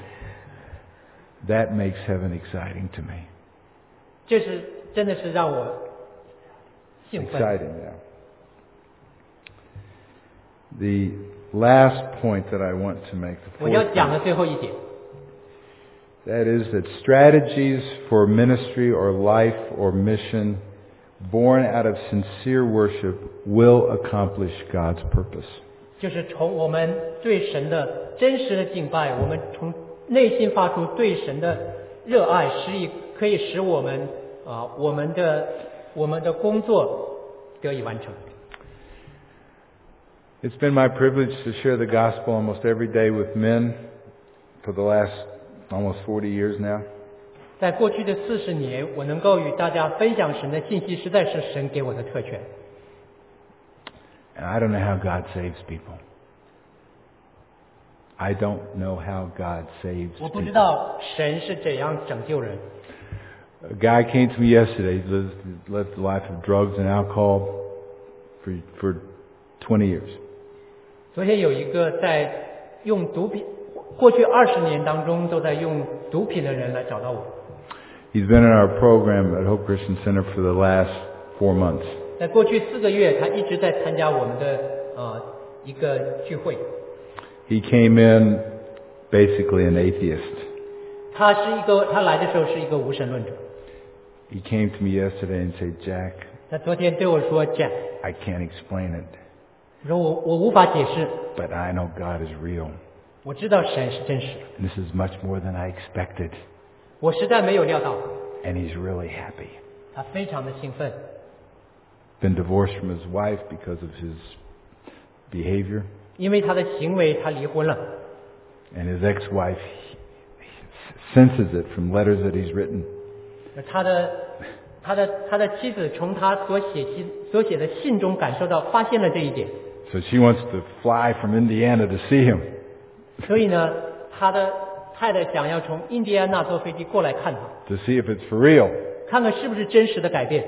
[SPEAKER 1] that makes heaven exciting to me.
[SPEAKER 2] 这是真的是让我兴奋。
[SPEAKER 1] Exciting, yeah. The last point that I want to make, the
[SPEAKER 2] 我要
[SPEAKER 1] fourth
[SPEAKER 2] 讲的
[SPEAKER 1] point,
[SPEAKER 2] 最后一点，
[SPEAKER 1] that is that strategies for ministry or life or mission born out of sincere worship will accomplish God's purpose.
[SPEAKER 2] 就是从我们对神的真实的敬拜，我们从内心发出对神的热爱，使以可以使我们啊、我们的我们的工作得以完成。
[SPEAKER 1] It's been my privilege to share the gospel almost every day with men for the last almost forty years now.
[SPEAKER 2] 在过去的四十年，我能够与大家分享神的信息，实在是神给我的特权。
[SPEAKER 1] And I don't know how God saves people. I don't know how God saves
[SPEAKER 2] 我不知
[SPEAKER 1] people.
[SPEAKER 2] 道神是怎样拯救人。
[SPEAKER 1] A guy came to me yesterday. He lives, lived a life of drugs and alcohol for, for twenty years.
[SPEAKER 2] 昨天有一个在用毒品，过去二十年当中都在用毒品的人来找到我。
[SPEAKER 1] He's been in our program at Hope Christian Center for the last four months.
[SPEAKER 2] 在过去四个月，他一直在参加我们的呃一个聚会。
[SPEAKER 1] He came in basically an atheist.
[SPEAKER 2] 他是一个，他来的时候是一个无神论者。
[SPEAKER 1] He came to me yesterday and said, Jack,
[SPEAKER 2] 他昨天对我说 ：“Jack，
[SPEAKER 1] I can't explain it,
[SPEAKER 2] 说我我无法解释，
[SPEAKER 1] but I know God is real.
[SPEAKER 2] 我知道神是真实的，
[SPEAKER 1] And this is much more than I expected.
[SPEAKER 2] 我实在没有料到。”
[SPEAKER 1] And he's really happy.
[SPEAKER 2] 他非常的兴奋，
[SPEAKER 1] Been divorced from his wife because of his behavior.
[SPEAKER 2] 因为他的行为，他离婚了。
[SPEAKER 1] And his ex-wife senses it from letters that he's written.
[SPEAKER 2] 他的他的他的妻子从他所写信所写的信中感受到，发现了这一点。
[SPEAKER 1] So she wants to fly from Indiana to see him.
[SPEAKER 2] 所以呢，他的太太想要从印第安纳坐飞机过来看他，
[SPEAKER 1] To see if it's for real.
[SPEAKER 2] 看看是不是真实的改变。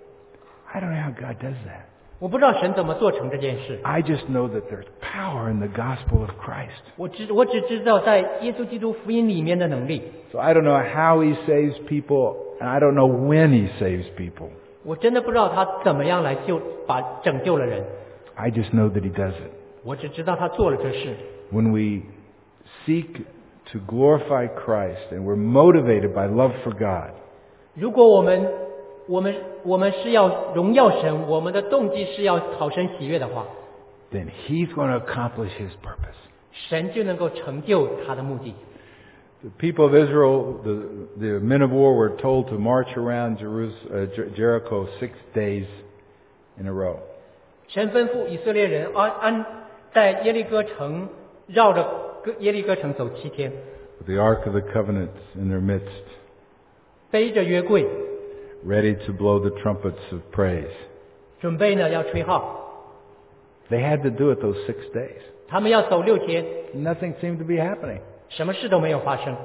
[SPEAKER 1] I don't know how God does that.
[SPEAKER 2] 我不知道神怎么做成这件事，
[SPEAKER 1] I just know that there's power in the gospel of Christ.
[SPEAKER 2] 我只我只知道在耶稣基督福音里面的能力。
[SPEAKER 1] So I don't know how he saves people, and I don't know when he saves people.
[SPEAKER 2] 我真的不知道他怎么样来救把拯救了人，
[SPEAKER 1] I just know that he does it.
[SPEAKER 2] 我只知道他做了这事。
[SPEAKER 1] When we seek to glorify Christ and we're motivated by love for God,
[SPEAKER 2] 如果我们我们我们是要荣耀神，我们的动机是要讨神喜悦的话，
[SPEAKER 1] then he's going to accomplish his purpose.
[SPEAKER 2] 神就能够成就他的目的。
[SPEAKER 1] The people of Israel, the, the men of war were told to march around Jerus- uh, Jer- Jericho six days in a row.
[SPEAKER 2] 神吩咐以色列人按按在耶利哥城绕着哥耶利哥城走七天，
[SPEAKER 1] With the Ark of the Covenant in their midst,
[SPEAKER 2] 背着约柜，
[SPEAKER 1] ready to blow the trumpets of praise.
[SPEAKER 2] 准备呢要吹号。
[SPEAKER 1] They had to do it those six days.
[SPEAKER 2] 他们要走六天，
[SPEAKER 1] Nothing seemed to be happening.
[SPEAKER 2] 什么事都没有发生。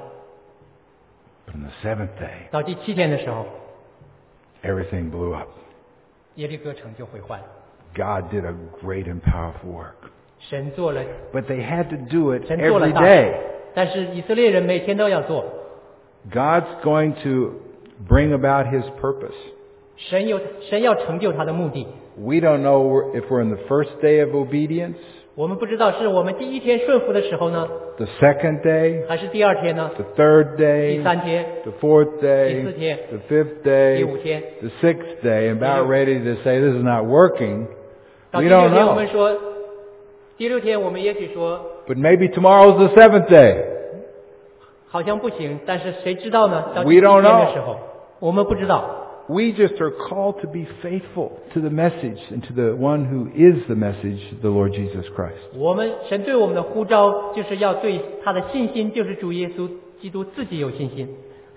[SPEAKER 1] But on the seventh day,
[SPEAKER 2] 到第七天的时候，
[SPEAKER 1] everything blew up.
[SPEAKER 2] 耶利哥城就毁坏了。
[SPEAKER 1] God did a great and powerful work.
[SPEAKER 2] 神做了，
[SPEAKER 1] But they had to do it
[SPEAKER 2] 神做了
[SPEAKER 1] every
[SPEAKER 2] 大事
[SPEAKER 1] day.
[SPEAKER 2] 但是以色列人每天都要做。
[SPEAKER 1] God's going to bring about his purpose.
[SPEAKER 2] 神有神要成就他的目的。
[SPEAKER 1] We don't know if we're in the first day of obedience,
[SPEAKER 2] 我们不知道是我们第一天顺服的时候呢，
[SPEAKER 1] the second day,
[SPEAKER 2] 还是第二天呢，
[SPEAKER 1] the third
[SPEAKER 2] 第
[SPEAKER 1] day,
[SPEAKER 2] 三天、
[SPEAKER 1] the fourth day,
[SPEAKER 2] 第四天、
[SPEAKER 1] the fifth
[SPEAKER 2] 第
[SPEAKER 1] day,
[SPEAKER 2] 五天。
[SPEAKER 1] the sixth day, and about ready to say this is not working.
[SPEAKER 2] 到
[SPEAKER 1] We
[SPEAKER 2] 第六
[SPEAKER 1] don't
[SPEAKER 2] 天我们
[SPEAKER 1] know.
[SPEAKER 2] 说，第六天我们也许说
[SPEAKER 1] but maybe tomorrow's the seventh day.
[SPEAKER 2] 好像不行，但是谁知道呢？到
[SPEAKER 1] We
[SPEAKER 2] 第七
[SPEAKER 1] don't
[SPEAKER 2] 天
[SPEAKER 1] know.
[SPEAKER 2] 的时候，我们不知道。
[SPEAKER 1] We just are called to be faithful to the message and to the one who is the message, the Lord Jesus Christ.
[SPEAKER 2] 我们神对我们的呼召，就是要对他的信心，就是主耶稣基督自己有信心。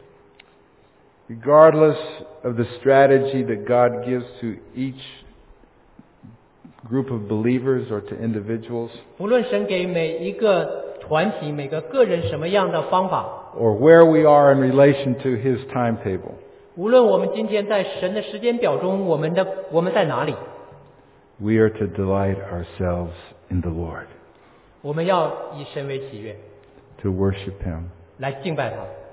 [SPEAKER 1] Regardless of the strategy that God gives to each group of believers or to individuals,
[SPEAKER 2] 无论神给每一个团体、每个个人什么样的方法，
[SPEAKER 1] or where we are in relation to His timetable,
[SPEAKER 2] 无论我们今天在神的时间表中，我们的我们在哪里，
[SPEAKER 1] we are to delight ourselves in the Lord,
[SPEAKER 2] 我们要以神为喜悦，
[SPEAKER 1] to worship Him,
[SPEAKER 2] 来敬拜他，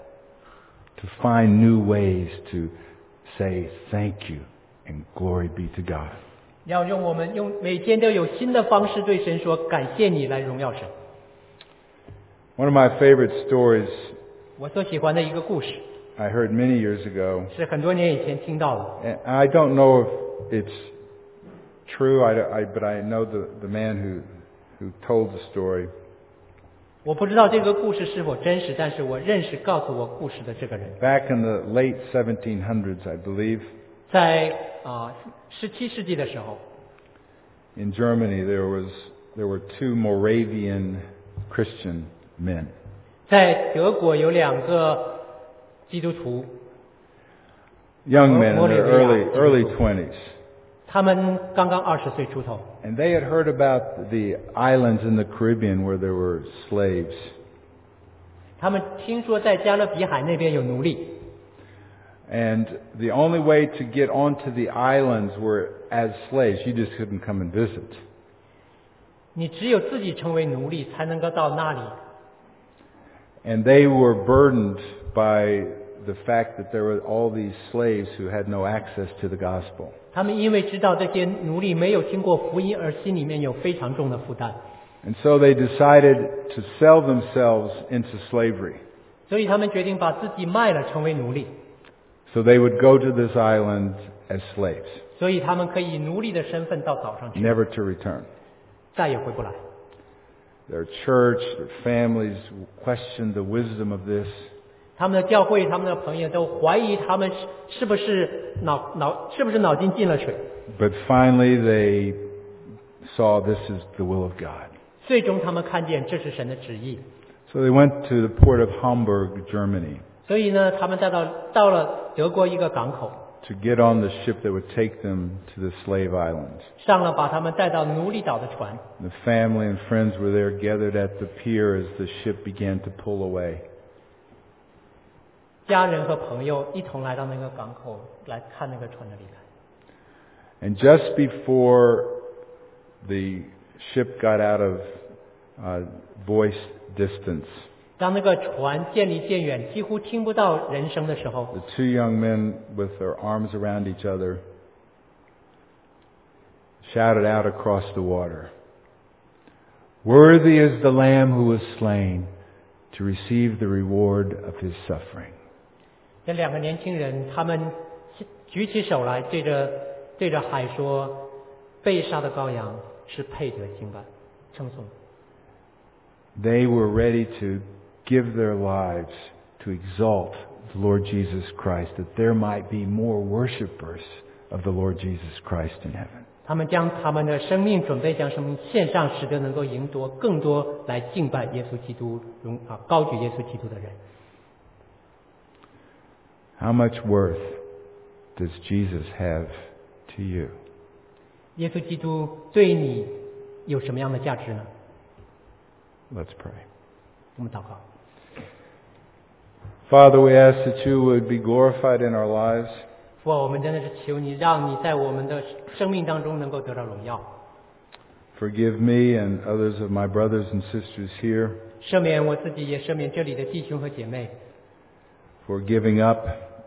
[SPEAKER 1] to find new ways to say thank you and glory be to God.
[SPEAKER 2] 要用我们用每天都有新的方式对神说感谢你，来荣耀神。
[SPEAKER 1] One of my favorite stories
[SPEAKER 2] 我所喜欢的一个故事，
[SPEAKER 1] I heard many years ago,
[SPEAKER 2] 是很多年以前听到的。
[SPEAKER 1] and I don't know if it's true, I, I, but I know the, the man who, who told the story.
[SPEAKER 2] 我不知道这个故事是否真实，但是我认识告诉我故事的这个人。
[SPEAKER 1] Back in the late seventeen hundreds, I believe,
[SPEAKER 2] 在啊十七世纪的时候，
[SPEAKER 1] in Germany there was there were two Moravian Christian men.
[SPEAKER 2] 在德国有两个基督徒，
[SPEAKER 1] Young men in their early
[SPEAKER 2] Moravian.
[SPEAKER 1] early twenties.
[SPEAKER 2] 他们刚刚二十岁出头，
[SPEAKER 1] And they had heard about the islands in the Caribbean where there were slaves.
[SPEAKER 2] 他们听说在加勒比海那边有奴隶，
[SPEAKER 1] And the only way to get onto the islands were as slaves. You just couldn't come and visit.
[SPEAKER 2] 你只有自己成为奴隶，才能够到那里。
[SPEAKER 1] And they were burdened by the fact that there were all these slaves who had no access to the gospel.
[SPEAKER 2] 他们因为知道这些奴隶没有听过福音，而心里面有非常重的负担，
[SPEAKER 1] And so they decided to sell themselves into slavery.
[SPEAKER 2] 所以他们决定把自己卖了，成为奴隶。
[SPEAKER 1] So they would go to this island as slaves,
[SPEAKER 2] 所以他们可以以奴隶的身份到岛上去，
[SPEAKER 1] never to return.
[SPEAKER 2] 再也回不来。
[SPEAKER 1] Their church, their families questioned the wisdom of this.
[SPEAKER 2] 他们的教会、他们的朋友都怀疑他们是是不是脑脑是不是脑筋进了水。
[SPEAKER 1] But finally they saw this is the will of God.
[SPEAKER 2] 最终他们看见这是神的旨意，
[SPEAKER 1] So they went to the port of Hamburg, Germany,
[SPEAKER 2] 所以呢，他们再到到了德国一个港口，
[SPEAKER 1] to get on the ship that would take them to the slave islands.
[SPEAKER 2] 上了把他们带到奴隶岛的船。
[SPEAKER 1] The family and friends were there gathered at the pier as the ship began to pull away.
[SPEAKER 2] 家人和朋友一同来到那个港口来看那个船的离开。
[SPEAKER 1] And just before the ship got out of uh, voice distance,
[SPEAKER 2] 当那个船渐离渐远，几乎听不到人声的时候，
[SPEAKER 1] the two young men with their arms around each other shouted out across the water, "Worthy is the Lamb who was slain to receive the reward of his suffering."
[SPEAKER 2] 这两个年轻人，他们举起手来，对着对着海说：“被杀的羔羊是配得敬拜、称颂。”
[SPEAKER 1] They were ready to give their lives to exalt the Lord Jesus Christ, that there might be more worshipers of the Lord Jesus Christ in heaven.
[SPEAKER 2] 他们将他们的生命准备将生命献上，使得能够赢得更多来敬拜耶稣基督、荣啊高举耶稣基督的人。
[SPEAKER 1] How much worth does Jesus have to you?
[SPEAKER 2] 耶稣基督对你有什么样的价值呢？
[SPEAKER 1] Let's pray.
[SPEAKER 2] 我们祷告。
[SPEAKER 1] Father, we ask that you would be glorified in our lives.
[SPEAKER 2] 父啊，我们真的是求你，让你在我们的生命当中能够得到荣耀。
[SPEAKER 1] Forgive me and others of my brothers and sisters here
[SPEAKER 2] 赦免我自己，也赦免这里的弟兄和姐妹，
[SPEAKER 1] for giving up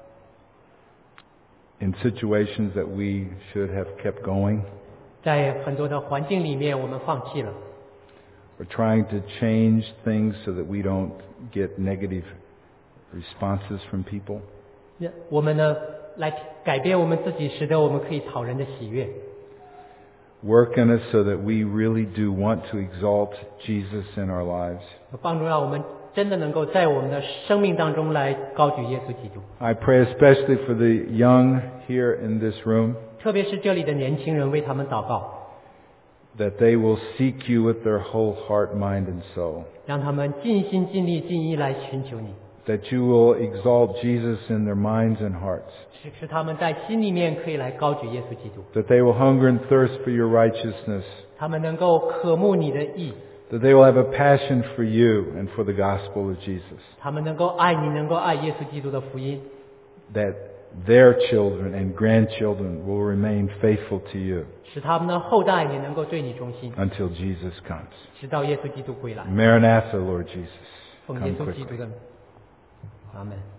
[SPEAKER 1] in situations that we should have kept going,
[SPEAKER 2] 在很多的环境里面，我们放弃了，
[SPEAKER 1] or trying to change things so that we don't get negative responses from people.
[SPEAKER 2] 我们呢来改变我们自己，使得我们可以讨人的喜悦。
[SPEAKER 1] Work in us so that we really do want to exalt Jesus in our lives.
[SPEAKER 2] 帮助让我们真的能够在我们的生命当中来高举耶稣基督。
[SPEAKER 1] I pray especially for the young here in this room,
[SPEAKER 2] 特别是这里的年轻人，为他们祷告，
[SPEAKER 1] that they will seek you with their whole heart, mind, and soul.
[SPEAKER 2] 让他们尽心尽力尽意来寻求你，
[SPEAKER 1] That you will exalt Jesus in their minds and hearts.
[SPEAKER 2] 使使他们在心里面可以来高举耶稣基督，
[SPEAKER 1] That they will hunger and thirst for your righteousness.
[SPEAKER 2] 他们能够渴慕你的义，
[SPEAKER 1] That they will have a passion for you and for the gospel of Jesus.
[SPEAKER 2] 他们能够爱你，能够爱耶稣基督的福音，
[SPEAKER 1] That their children and grandchildren will remain faithful to you
[SPEAKER 2] 使他们的后代也能够对你忠心，
[SPEAKER 1] until Jesus comes.
[SPEAKER 2] 直到耶稣基督归来。
[SPEAKER 1] Maranatha, Lord Jesus.
[SPEAKER 2] 奉耶
[SPEAKER 1] Come
[SPEAKER 2] 稣基督
[SPEAKER 1] quickly.
[SPEAKER 2] 的名，阿门。